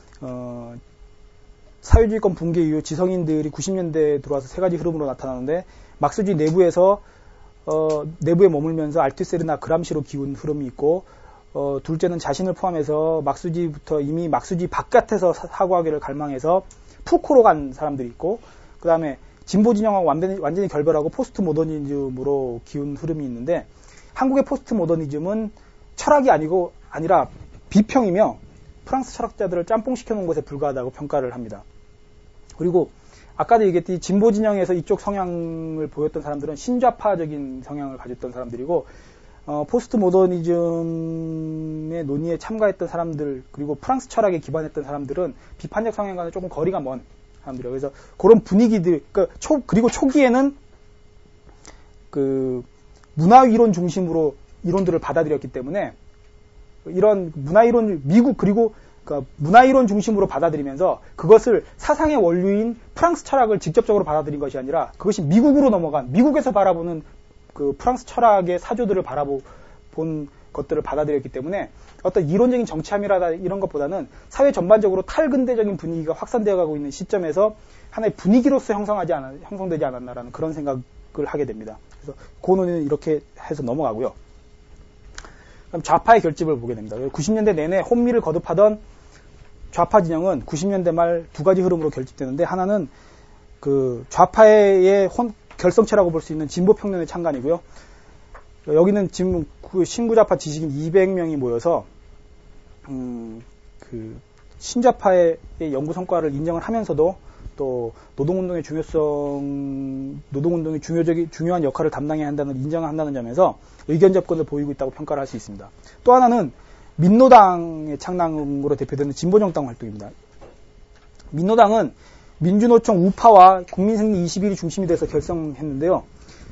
Speaker 1: 사회주의권 붕괴 이후 지성인들이 90년대에 들어와서 세 가지 흐름으로 나타나는데 막스주의 내부에서 내부에 머물면서 알투세르나 그람시로 기운 흐름이 있고 둘째는 자신을 포함해서 막스주의부터 이미 막스주의 바깥에서 사고하기를 갈망해서 푸코로 간 사람들이 있고 그 다음에 진보 진영하고 완전히 결별하고 포스트 모더니즘으로 기운 흐름이 있는데 한국의 포스트 모더니즘은 철학이 아니라 비평이며 프랑스 철학자들을 짬뽕시켜 놓은 것에 불과하다고 평가를 합니다. 그리고 아까도 얘기했듯이 진보 진영에서 이쪽 성향을 보였던 사람들은 신좌파적인 성향을 가졌던 사람들이고 포스트 모더니즘의 논의에 참가했던 사람들 그리고 프랑스 철학에 기반했던 사람들은 비판적 성향과는 조금 거리가 먼 사람들이에요. 그래서 그런 분위기들 그리고 초기에는 그 문화이론 중심으로 이론들을 받아들였기 때문에 이런 문화이론 미국 그리고 문화이론 중심으로 받아들이면서 그것을 사상의 원류인 프랑스 철학을 직접적으로 받아들인 것이 아니라 그것이 미국으로 넘어간 미국에서 바라보는 그 프랑스 철학의 사조들을 바라본 것들을 받아들였기 때문에 어떤 이론적인 정치함이라다 이런 것보다는 사회 전반적으로 탈근대적인 분위기가 확산되어 가고 있는 시점에서 하나의 분위기로서 형성되지 않았나라는 그런 생각을 하게 됩니다. 그래서 그 논의는 이렇게 해서 넘어가고요. 그럼 좌파의 결집을 보게 됩니다. 90년대 내내 혼미를 거듭하던 좌파 진영은 90년대 말 두 가지 흐름으로 결집되는데 하나는 그 좌파의 결성체라고 볼 수 있는 진보평론의 창간이고요. 여기는 지금 그 신구좌파 지식인 200명이 모여서 그 신좌파의 연구 성과를 인정을 하면서도 또 노동운동의 중요한 역할을 담당해야 한다는 인정을 한다는 점에서 의견 접근을 보이고 있다고 평가를 할 수 있습니다. 또 하나는 민노당의 창당으로 대표되는 진보정당 활동입니다. 민노당은 민주노총 우파와 국민승리 21이 중심이 돼서 결성했는데요.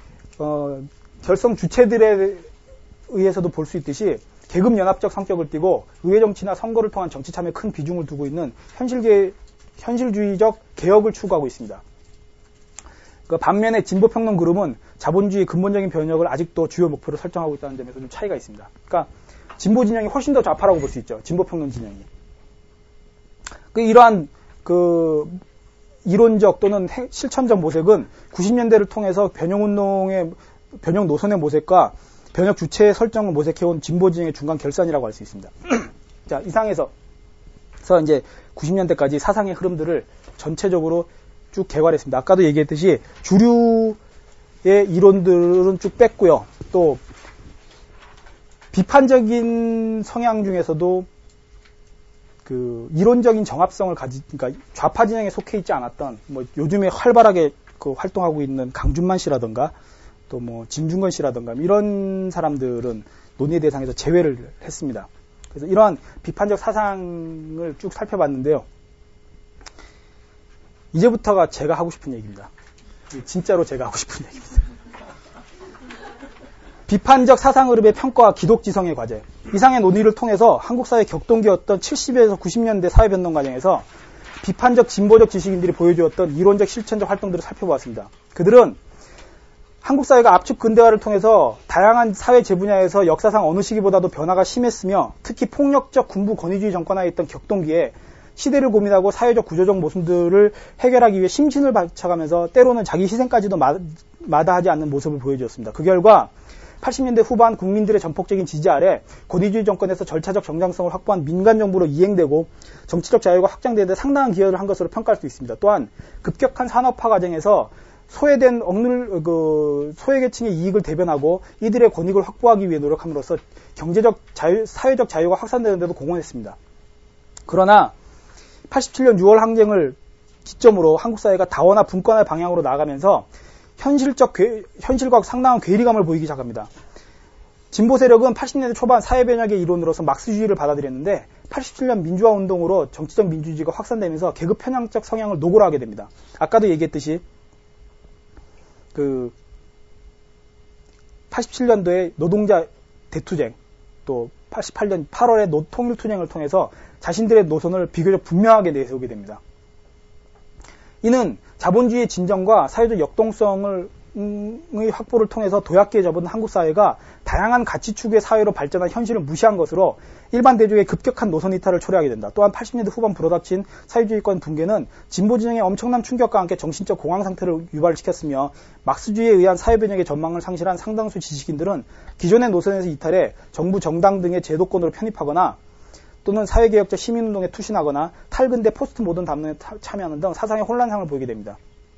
Speaker 1: 결성 주체들에 의해서도 볼 수 있듯이 계급연합적 성격을 띠고 의회정치나 선거를 통한 정치 참여에 큰 비중을 두고 있는 현실주의적 개혁을 추구하고 있습니다. 반면에 진보평론 그룹은 자본주의의 근본적인 변혁을 아직도 주요 목표로 설정하고 있다는 점에서 좀 차이가 있습니다. 그러니까 진보 진영이 훨씬 더 좌파라고 볼 수 있죠. 진보평론 진영이. 이러한 이론적 또는 실천적 모색은 90년대를 통해서 변형 노선의 모색과 변혁 주체의 설정을 모색해온 진보 진영의 중간 결산이라고 할 수 있습니다. 자, 이상에서 이제 90년대까지 사상의 흐름들을 전체적으로 쭉 개괄했습니다. 아까도 얘기했듯이 주류의 이론들은 쭉 뺐고요. 또 비판적인 성향 중에서도 그 이론적인 정합성을 그러니까 좌파 진영에 속해 있지 않았던 요즘에 활발하게 활동하고 있는 강준만 씨라든가 또 진중권 씨라든가 이런 사람들은 논의 대상에서 제외를 했습니다. 그래서 이러한 비판적 사상을 쭉 살펴봤는데요. 이제부터가 제가 하고 싶은 얘기입니다. 진짜로 제가 하고 싶은 얘기입니다. 비판적 사상 흐름의 평가와 기독지성의 과제. 이상의 논의를 통해서 한국 사회 격동기였던 70에서 90년대 사회변동 과정에서 비판적 진보적 지식인들이 보여주었던 이론적 실천적 활동들을 살펴보았습니다. 그들은 한국 사회가 압축 근대화를 통해서 다양한 사회 제분야에서 역사상 어느 시기보다도 변화가 심했으며 특히 폭력적 군부 권위주의 정권하에 있던 격동기에 시대를 고민하고 사회적 구조적 모순들을 해결하기 위해 심신을 바쳐가면서 때로는 자기 희생까지도 마다하지 않는 모습을 보여주었습니다. 그 결과 80년대 후반 국민들의 전폭적인 지지 아래 권위주의 정권에서 절차적 정당성을 확보한 민간정부로 이행되고 정치적 자유가 확장되는 데 상당한 기여를 한 것으로 평가할 수 있습니다. 또한 급격한 산업화 과정에서 소외된 소외계층의 이익을 대변하고 이들의 권익을 확보하기 위해 노력함으로써 사회적 자유가 확산되는 데도 공헌했습니다. 그러나 87년 6월 항쟁을 기점으로 한국 사회가 다원화 분권화의 방향으로 나아가면서 현실과 상당한 괴리감을 보이기 시작합니다. 진보 세력은 80년대 초반 사회변혁의 이론으로서 막스주의를 받아들였는데 87년 민주화 운동으로 정치적 민주주의가 확산되면서 계급 편향적 성향을 노골화하게 됩니다. 아까도 얘기했듯이 87년도에 노동자 대투쟁, 또 88년 8월의 통일투쟁을 통해서 자신들의 노선을 비교적 분명하게 내세우게 됩니다. 이는 자본주의의 진정과 사회적 역동성의 확보를 통해서 도약기에 접은 한국 사회가 다양한 가치 추구의 사회로 발전한 현실을 무시한 것으로 일반 대중의 급격한 노선 이탈을 초래하게 된다. 또한 80년대 후반 불어닥친 사회주의권 붕괴는 진보 진영의 엄청난 충격과 함께 정신적 공황 상태를 유발시켰으며 막스주의에 의한 사회변혁의 전망을 상실한 상당수 지식인들은 기존의 노선에서 이탈해 정부 정당 등의 제도권으로 편입하거나 또는 사회개혁적 시민운동에 투신하거나 탈근대 포스트 모던 담론에 참여하는 등 사상의 혼란상을 보이게 됩니다.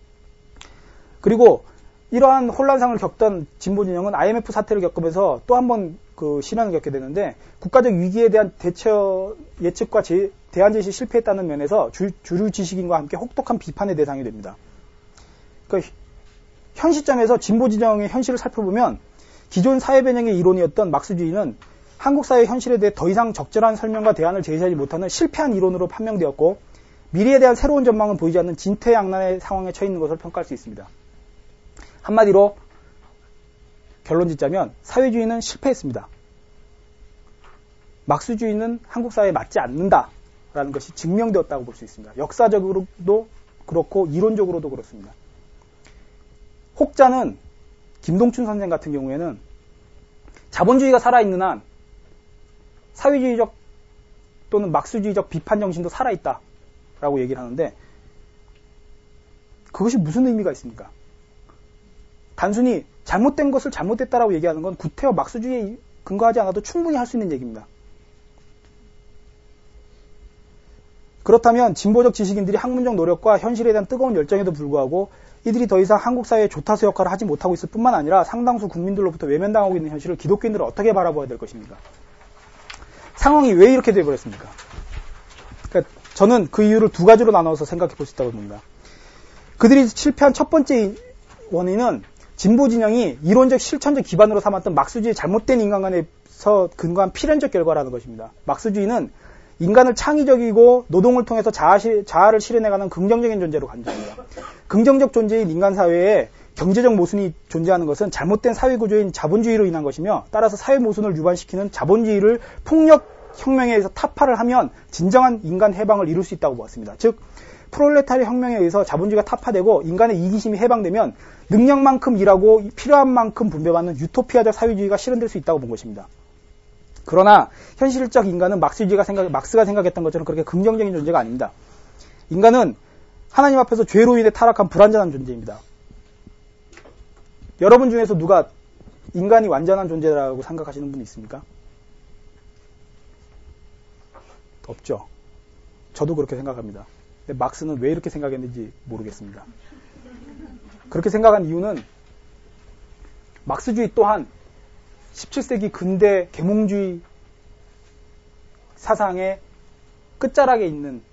Speaker 1: 그리고 이러한 혼란상을 겪던 진보 진영은 IMF 사태를 겪으면서 또 한 번 시련을 겪게 되는데 국가적 위기에 대한 예측과 대안 제시 실패했다는 면에서 주류 지식인과 함께 혹독한 비판의 대상이 됩니다. 그러니까 현 시점에서 진보 진영의 현실을 살펴보면 기존 사회변혁의 이론이었던 막스주의는 한국 사회 현실에 대해 더 이상 적절한 설명과 대안을 제시하지 못하는 실패한 이론으로 판명되었고 미래에 대한 새로운 전망은 보이지 않는 진퇴양난의 상황에 처해 있는 것을 평가할 수 있습니다. 한마디로 결론 짓자면 사회주의는 실패했습니다. 막스주의는 한국 사회에 맞지 않는다라는 것이 증명되었다고 볼 수 있습니다. 역사적으로도 그렇고 이론적으로도 그렇습니다. 혹자는 김동춘 선생 같은 경우에는 자본주의가 살아있는 한 사회주의적 또는 막스주의적 비판 정신도 살아있다라고 얘기를 하는데 그것이 무슨 의미가 있습니까? 단순히 잘못된 것을 잘못됐다라고 얘기하는 건 구태여 막스주의에 근거하지 않아도 충분히 할 수 있는 얘기입니다. 그렇다면 진보적 지식인들이 학문적 노력과 현실에 대한 뜨거운 열정에도 불구하고 이들이 더 이상 한국 사회의 조타수 역할을 하지 못하고 있을 뿐만 아니라 상당수 국민들로부터 외면당하고 있는 현실을 기독교인들은 어떻게 바라봐야 될 것입니까? 상황이 왜 이렇게 되어버렸습니까? 그러니까 저는 그 이유를 두 가지로 나눠서 생각해 볼 수 있다고 봅니다. 그들이 실패한 첫 번째 원인은 진보 진영이 이론적 실천적 기반으로 삼았던 막스주의의 잘못된 인간관에서 근거한 필연적 결과라는 것입니다. 막스주의는 인간을 창의적이고 노동을 통해서 자아를 실현해가는 긍정적인 존재로 간주합니다. 긍정적 존재인 인간 사회에 경제적 모순이 존재하는 것은 잘못된 사회구조인 자본주의로 인한 것이며 따라서 사회 모순을 유발시키는 자본주의를 폭력혁명에 의해서 타파를 하면 진정한 인간 해방을 이룰 수 있다고 보았습니다. 즉 프롤레타리아 혁명에 의해서 자본주의가 타파되고 인간의 이기심이 해방되면 능력만큼 일하고 필요한 만큼 분배받는 유토피아적 사회주의가 실현될 수 있다고 본 것입니다. 그러나 현실적 인간은 막스가 생각했던 것처럼 그렇게 긍정적인 존재가 아닙니다. 인간은 하나님 앞에서 죄로 인해 타락한 불완전한 존재입니다. 여러분 중에서 누가 인간이 완전한 존재라고 생각하시는 분이 있습니까? 없죠. 저도 그렇게 생각합니다. 근데 막스는 왜 이렇게 생각했는지 모르겠습니다. 그렇게 생각한 이유는 막스주의 또한 17세기 근대 계몽주의 사상의 끝자락에 있는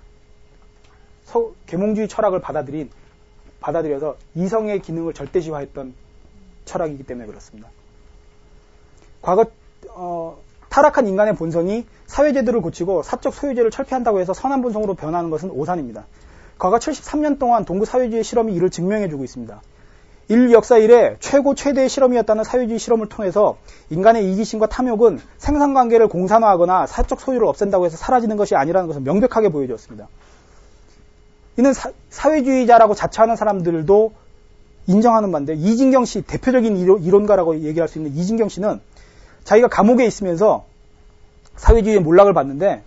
Speaker 1: 계몽주의 철학을 받아들여서 이성의 기능을 절대시화했던 철학이기 때문에 그렇습니다. 과거 타락한 인간의 본성이 사회제도를 고치고 사적 소유제를 철폐한다고 해서 선한 본성으로 변하는 것은 오산입니다. 과거 73년 동안 동구 사회주의 실험이 이를 증명해주고 있습니다. 인류 역사 이래 최대의 실험이었다는 사회주의 실험을 통해서 인간의 이기심과 탐욕은 생산관계를 공산화하거나 사적 소유를 없앤다고 해서 사라지는 것이 아니라는 것을 명백하게 보여주었습니다. 이는 사회주의자라고 자처하는 사람들도 인정하는 바인데 이진경 씨, 대표적인 이론가라고 얘기할 수 있는 이진경 씨는 자기가 감옥에 있으면서 사회주의의 몰락을 봤는데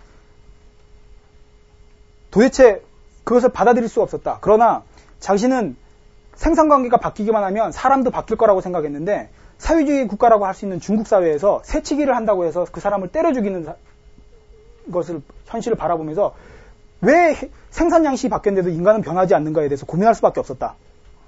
Speaker 1: 도대체 그것을 받아들일 수가 없었다. 그러나 자신은 생산관계가 바뀌기만 하면 사람도 바뀔 거라고 생각했는데 사회주의 국가라고 할 수 있는 중국 사회에서 새치기를 한다고 해서 그 사람을 때려 죽이는 것을 현실을 바라보면서 왜 생산 양식이 바뀌었는데도 인간은 변하지 않는가에 대해서 고민할 수밖에 없었다라고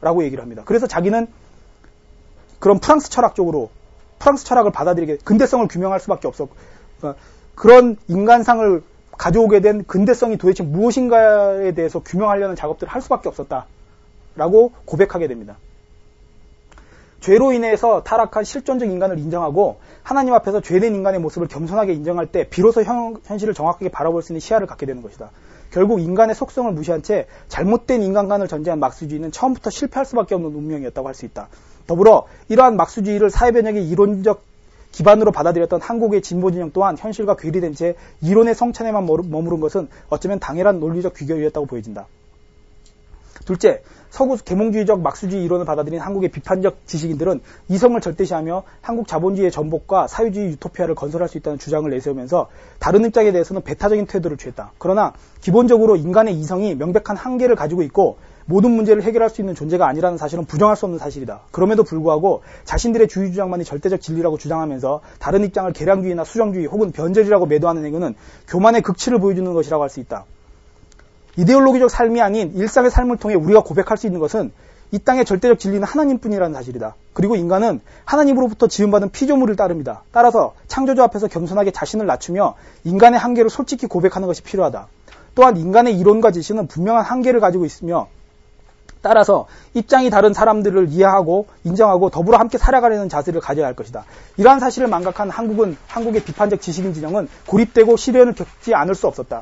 Speaker 1: 라고 얘기를 합니다. 그래서 자기는 그런 프랑스 철학을 받아들이게, 근대성을 규명할 수밖에 없었고, 그러니까 그런 인간상을 가져오게 된 근대성이 도대체 무엇인가에 대해서 규명하려는 작업들을 할 수밖에 없었다라고 고백하게 됩니다. 죄로 인해서 타락한 실존적 인간을 인정하고 하나님 앞에서 죄된 인간의 모습을 겸손하게 인정할 때 비로소 현실을 정확하게 바라볼 수 있는 시야를 갖게 되는 것이다. 결국 인간의 속성을 무시한 채 잘못된 인간관을 전제한 막스주의는 처음부터 실패할 수밖에 없는 운명이었다고 할 수 있다. 더불어 이러한 막스주의를 사회변혁의 이론적 기반으로 받아들였던 한국의 진보진영 또한 현실과 괴리된 채 이론의 성찬에만 머무른 것은 어쩌면 당연한 논리적 귀결이었다고 보여진다. 둘째, 서구 계몽주의적 막스주의 이론을 받아들인 한국의 비판적 지식인들은 이성을 절대시하며 한국 자본주의의 전복과 사회주의 유토피아를 건설할 수 있다는 주장을 내세우면서 다른 입장에 대해서는 배타적인 태도를 취했다. 그러나 기본적으로 인간의 이성이 명백한 한계를 가지고 있고 모든 문제를 해결할 수 있는 존재가 아니라는 사실은 부정할 수 없는 사실이다. 그럼에도 불구하고 자신들의 주의 주장만이 절대적 진리라고 주장하면서 다른 입장을 계량주의나 수정주의 혹은 변절이라고 매도하는 행위는 교만의 극치를 보여주는 것이라고 할 수 있다. 이데올로기적 삶이 아닌 일상의 삶을 통해 우리가 고백할 수 있는 것은 이 땅의 절대적 진리는 하나님뿐이라는 사실이다. 그리고 인간은 하나님으로부터 지음받은 피조물을 따릅니다. 따라서 창조주 앞에서 겸손하게 자신을 낮추며 인간의 한계를 솔직히 고백하는 것이 필요하다. 또한 인간의 이론과 지식은 분명한 한계를 가지고 있으며 따라서 입장이 다른 사람들을 이해하고 인정하고 더불어 함께 살아가려는 자세를 가져야 할 것이다. 이러한 사실을 망각한 한국의 비판적 지식인 진영은 고립되고 시련을 겪지 않을 수 없었다.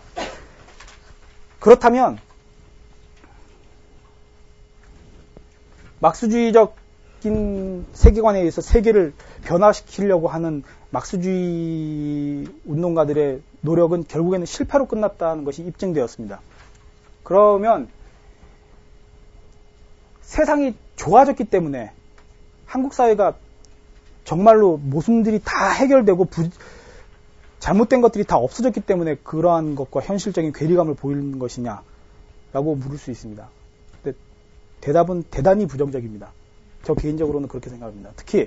Speaker 1: 그렇다면 막스주의적인 세계관에 의해서 세계를 변화시키려고 하는 막스주의 운동가들의 노력은 결국에는 실패로 끝났다는 것이 입증되었습니다. 그러면 세상이 좋아졌기 때문에 한국 사회가 정말로 모순들이 다 해결되고 잘못된 것들이 다 없어졌기 때문에 그러한 것과 현실적인 괴리감을 보이는 것이냐라고 물을 수 있습니다. 근데 대답은 대단히 부정적입니다. 저 개인적으로는 그렇게 생각합니다. 특히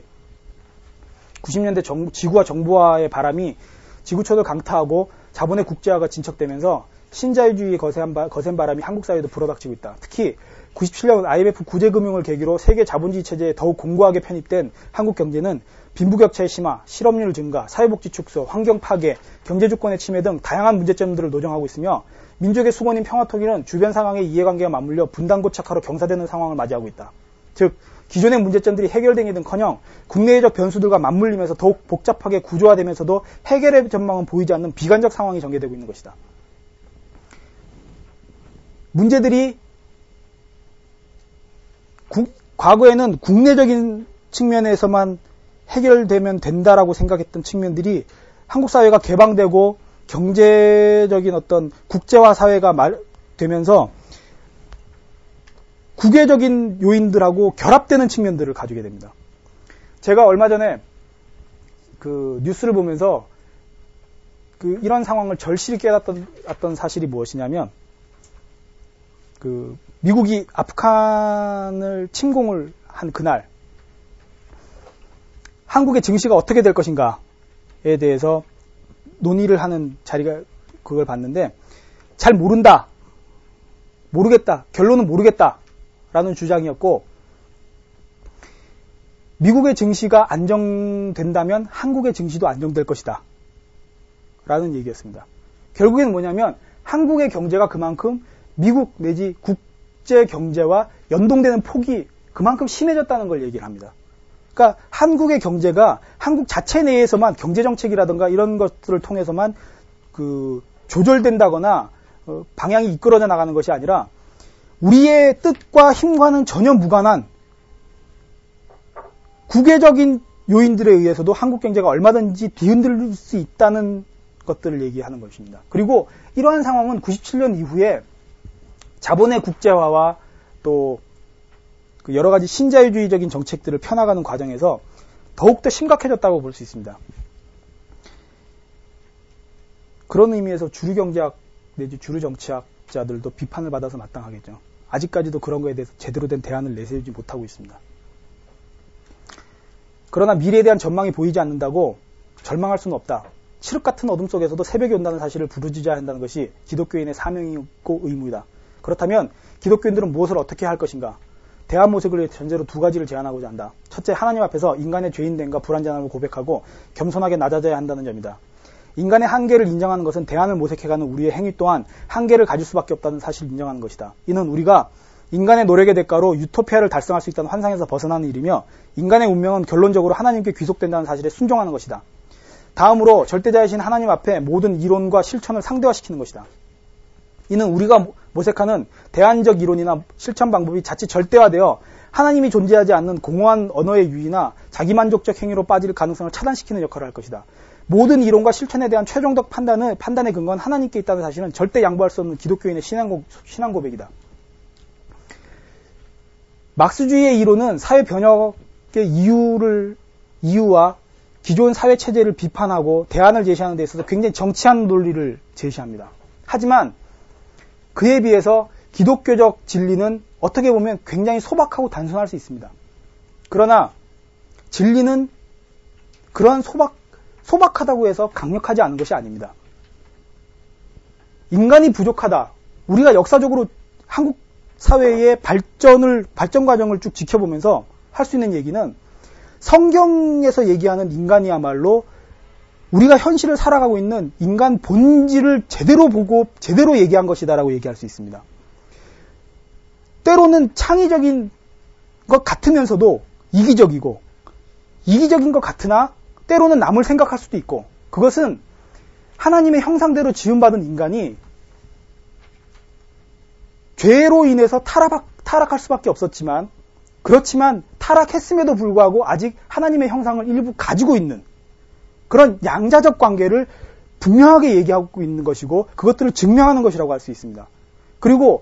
Speaker 1: 90년대 지구와 정부화의 바람이 지구촌을 강타하고 자본의 국제화가 진척되면서 신자유주의의 거센 바람이 한국 사회에도 불어닥치고 있다. 특히 97년 IMF 구제금융을 계기로 세계 자본주의 체제에 더욱 공고하게 편입된 한국 경제는 빈부격차의 심화, 실업률 증가, 사회복지 축소, 환경 파괴, 경제주권의 침해 등 다양한 문제점들을 노정하고 있으며 민족의 수건인 평화통일은 주변 상황의 이해관계가 맞물려 분단고착화로 경사되는 상황을 맞이하고 있다. 즉 기존의 문제점들이 해결되기는커녕 국내외적 변수들과 맞물리면서 더욱 복잡하게 구조화되면서도 해결의 전망은 보이지 않는 비관적 상황이 전개되고 있는 것이다. 문제들이 과거에는 국내적인 측면에서만 해결되면 된다라고 생각했던 측면들이 한국 사회가 개방되고 경제적인 어떤 국제화 사회가 되면서 국외적인 요인들하고 결합되는 측면들을 가지게 됩니다. 제가 얼마 전에 그 뉴스를 보면서 이런 상황을 절실히 깨닫던 사실이 무엇이냐면 미국이 아프간을 침공을 한 그날 한국의 증시가 어떻게 될 것인가에 대해서 논의를 하는 자리가 그걸 봤는데 잘 모르겠다, 결론은 모르겠다라는 주장이었고 미국의 증시가 안정된다면 한국의 증시도 안정될 것이다 라는 얘기였습니다. 결국에는 뭐냐면 한국의 경제가 그만큼 미국 내지 국제 경제와 연동되는 폭이 그만큼 심해졌다는 걸 얘기를 합니다. 그러니까 한국의 경제가 한국 자체 내에서만 경제정책이라든가 이런 것들을 통해서만 조절된다거나 방향이 이끌어져 나가는 것이 아니라 우리의 뜻과 힘과는 전혀 무관한 국외적인 요인들에 의해서도 한국 경제가 얼마든지 뒤흔들릴 수 있다는 것들을 얘기하는 것입니다. 그리고 이러한 상황은 97년 이후에 자본의 국제화와 또 여러 가지 신자유주의적인 정책들을 펴나가는 과정에서 더욱더 심각해졌다고 볼 수 있습니다. 그런 의미에서 주류경제학 내지 주류정치학자들도 비판을 받아서 마땅하겠죠. 아직까지도 그런 거에 대해서 제대로 된 대안을 내세우지 못하고 있습니다. 그러나 미래에 대한 전망이 보이지 않는다고 절망할 수는 없다. 칠흑 같은 어둠 속에서도 새벽이 온다는 사실을 부르짖어야 한다는 것이 기독교인의 사명이고 의무이다. 그렇다면 기독교인들은 무엇을 어떻게 할 것인가? 대안 모색을 위해 전제로 두 가지를 제안하고자 한다. 첫째, 하나님 앞에서 인간의 죄인됨과 불완전함을 고백하고 겸손하게 낮아져야 한다는 점이다. 인간의 한계를 인정하는 것은 대안을 모색해가는 우리의 행위 또한 한계를 가질 수밖에 없다는 사실을 인정하는 것이다. 이는 우리가 인간의 노력의 대가로 유토피아를 달성할 수 있다는 환상에서 벗어나는 일이며 인간의 운명은 결론적으로 하나님께 귀속된다는 사실에 순종하는 것이다. 다음으로 절대자이신 하나님 앞에 모든 이론과 실천을 상대화시키는 것이다. 이는 우리가 모색하는 대안적 이론이나 실천 방법이 자칫 절대화되어 하나님이 존재하지 않는 공허한 언어의 유의나 자기만족적 행위로 빠질 가능성을 차단시키는 역할을 할 것이다. 모든 이론과 실천에 대한 최종적 판단의 근거는 하나님께 있다는 사실은 절대 양보할 수 없는 기독교인의 신앙 고백이다. 막스주의의 이론은 사회 변혁의 이유와 기존 사회 체제를 비판하고 대안을 제시하는 데 있어서 굉장히 정치한 논리를 제시합니다. 하지만 그에 비해서 기독교적 진리는 어떻게 보면 굉장히 소박하고 단순할 수 있습니다. 그러나 진리는 그러한 소박하다고 해서 강력하지 않은 것이 아닙니다. 인간이 부족하다. 우리가 역사적으로 한국 사회의 발전 과정을 쭉 지켜보면서 할 수 있는 얘기는 성경에서 얘기하는 인간이야말로 우리가 현실을 살아가고 있는 인간 본질을 제대로 보고 제대로 얘기한 것이다라고 얘기할 수 있습니다. 때로는 창의적인 것 같으면서도 이기적인 것 같으나 때로는 남을 생각할 수도 있고, 그것은 하나님의 형상대로 지음받은 인간이 죄로 인해서 타락할 수밖에 없었지만, 그렇지만 타락했음에도 불구하고 아직 하나님의 형상을 일부 가지고 있는 그런 양자적 관계를 분명하게 얘기하고 있는 것이고, 그것들을 증명하는 것이라고 할 수 있습니다. 그리고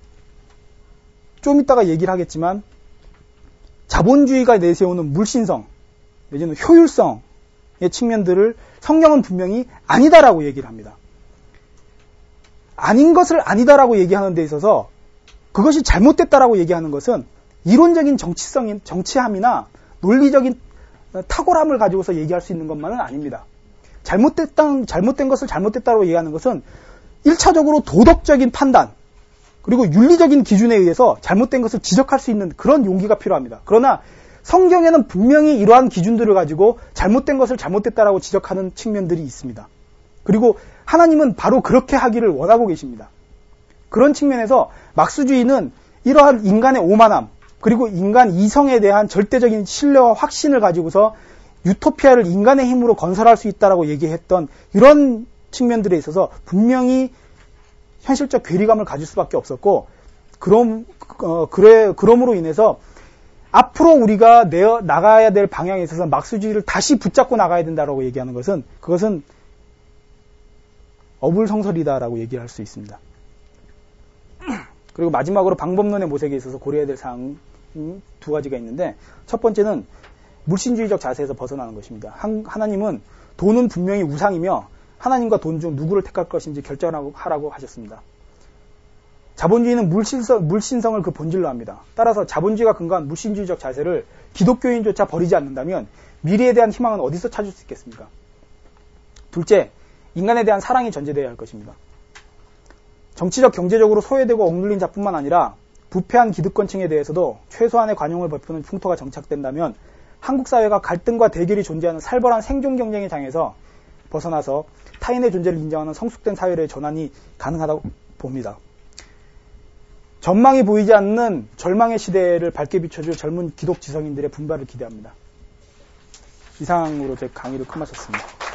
Speaker 1: 좀 이따가 얘기를 하겠지만 자본주의가 내세우는 물신성 내지는 효율성의 측면들을 성경은 분명히 아니다라고 얘기를 합니다. 아닌 것을 아니다라고 얘기하는 데 있어서 그것이 잘못됐다라고 얘기하는 것은 이론적인 정치함이나 논리적인 탁월함을 가지고서 얘기할 수 있는 것만은 아닙니다. 잘못된 것을 잘못됐다고 얘기하는 것은 1차적으로 도덕적인 판단 그리고 윤리적인 기준에 의해서 잘못된 것을 지적할 수 있는 그런 용기가 필요합니다. 그러나 성경에는 분명히 이러한 기준들을 가지고 잘못된 것을 잘못됐다라고 지적하는 측면들이 있습니다. 그리고 하나님은 바로 그렇게 하기를 원하고 계십니다. 그런 측면에서 막스주의는 이러한 인간의 오만함 그리고 인간 이성에 대한 절대적인 신뢰와 확신을 가지고서 유토피아를 인간의 힘으로 건설할 수 있다라고 얘기했던 이런 측면들에 있어서 분명히 현실적 괴리감을 가질 수밖에 없었고, 그럼으로 인해서 앞으로 우리가 나가야 될 방향에 있어서 막스주의를 다시 붙잡고 나가야 된다라고 얘기하는 그것은 어불성설이다라고 얘기할 수 있습니다. 그리고 마지막으로 방법론의 모색에 있어서 고려해야 될 사항 두 가지가 있는데, 첫 번째는 물신주의적 자세에서 벗어나는 것입니다. 하나님은 돈은 분명히 우상이며 하나님과 돈 중 누구를 택할 것인지 결정하라고 하셨습니다. 자본주의는 물신성을 그 본질로 합니다. 따라서 자본주의가 근거한 물신주의적 자세를 기독교인조차 버리지 않는다면 미래에 대한 희망은 어디서 찾을 수 있겠습니까? 둘째, 인간에 대한 사랑이 전제되어야 할 것입니다. 정치적, 경제적으로 소외되고 억눌린 자뿐만 아니라 부패한 기득권층에 대해서도 최소한의 관용을 베푸는 풍토가 정착된다면 한국 사회가 갈등과 대결이 존재하는 살벌한 생존 경쟁의 장에서 벗어나서 타인의 존재를 인정하는 성숙된 사회로의 전환이 가능하다고 봅니다. 전망이 보이지 않는 절망의 시대를 밝게 비춰줄 젊은 기독 지성인들의 분발을 기대합니다. 이상으로 제 강의를 끝마쳤습니다.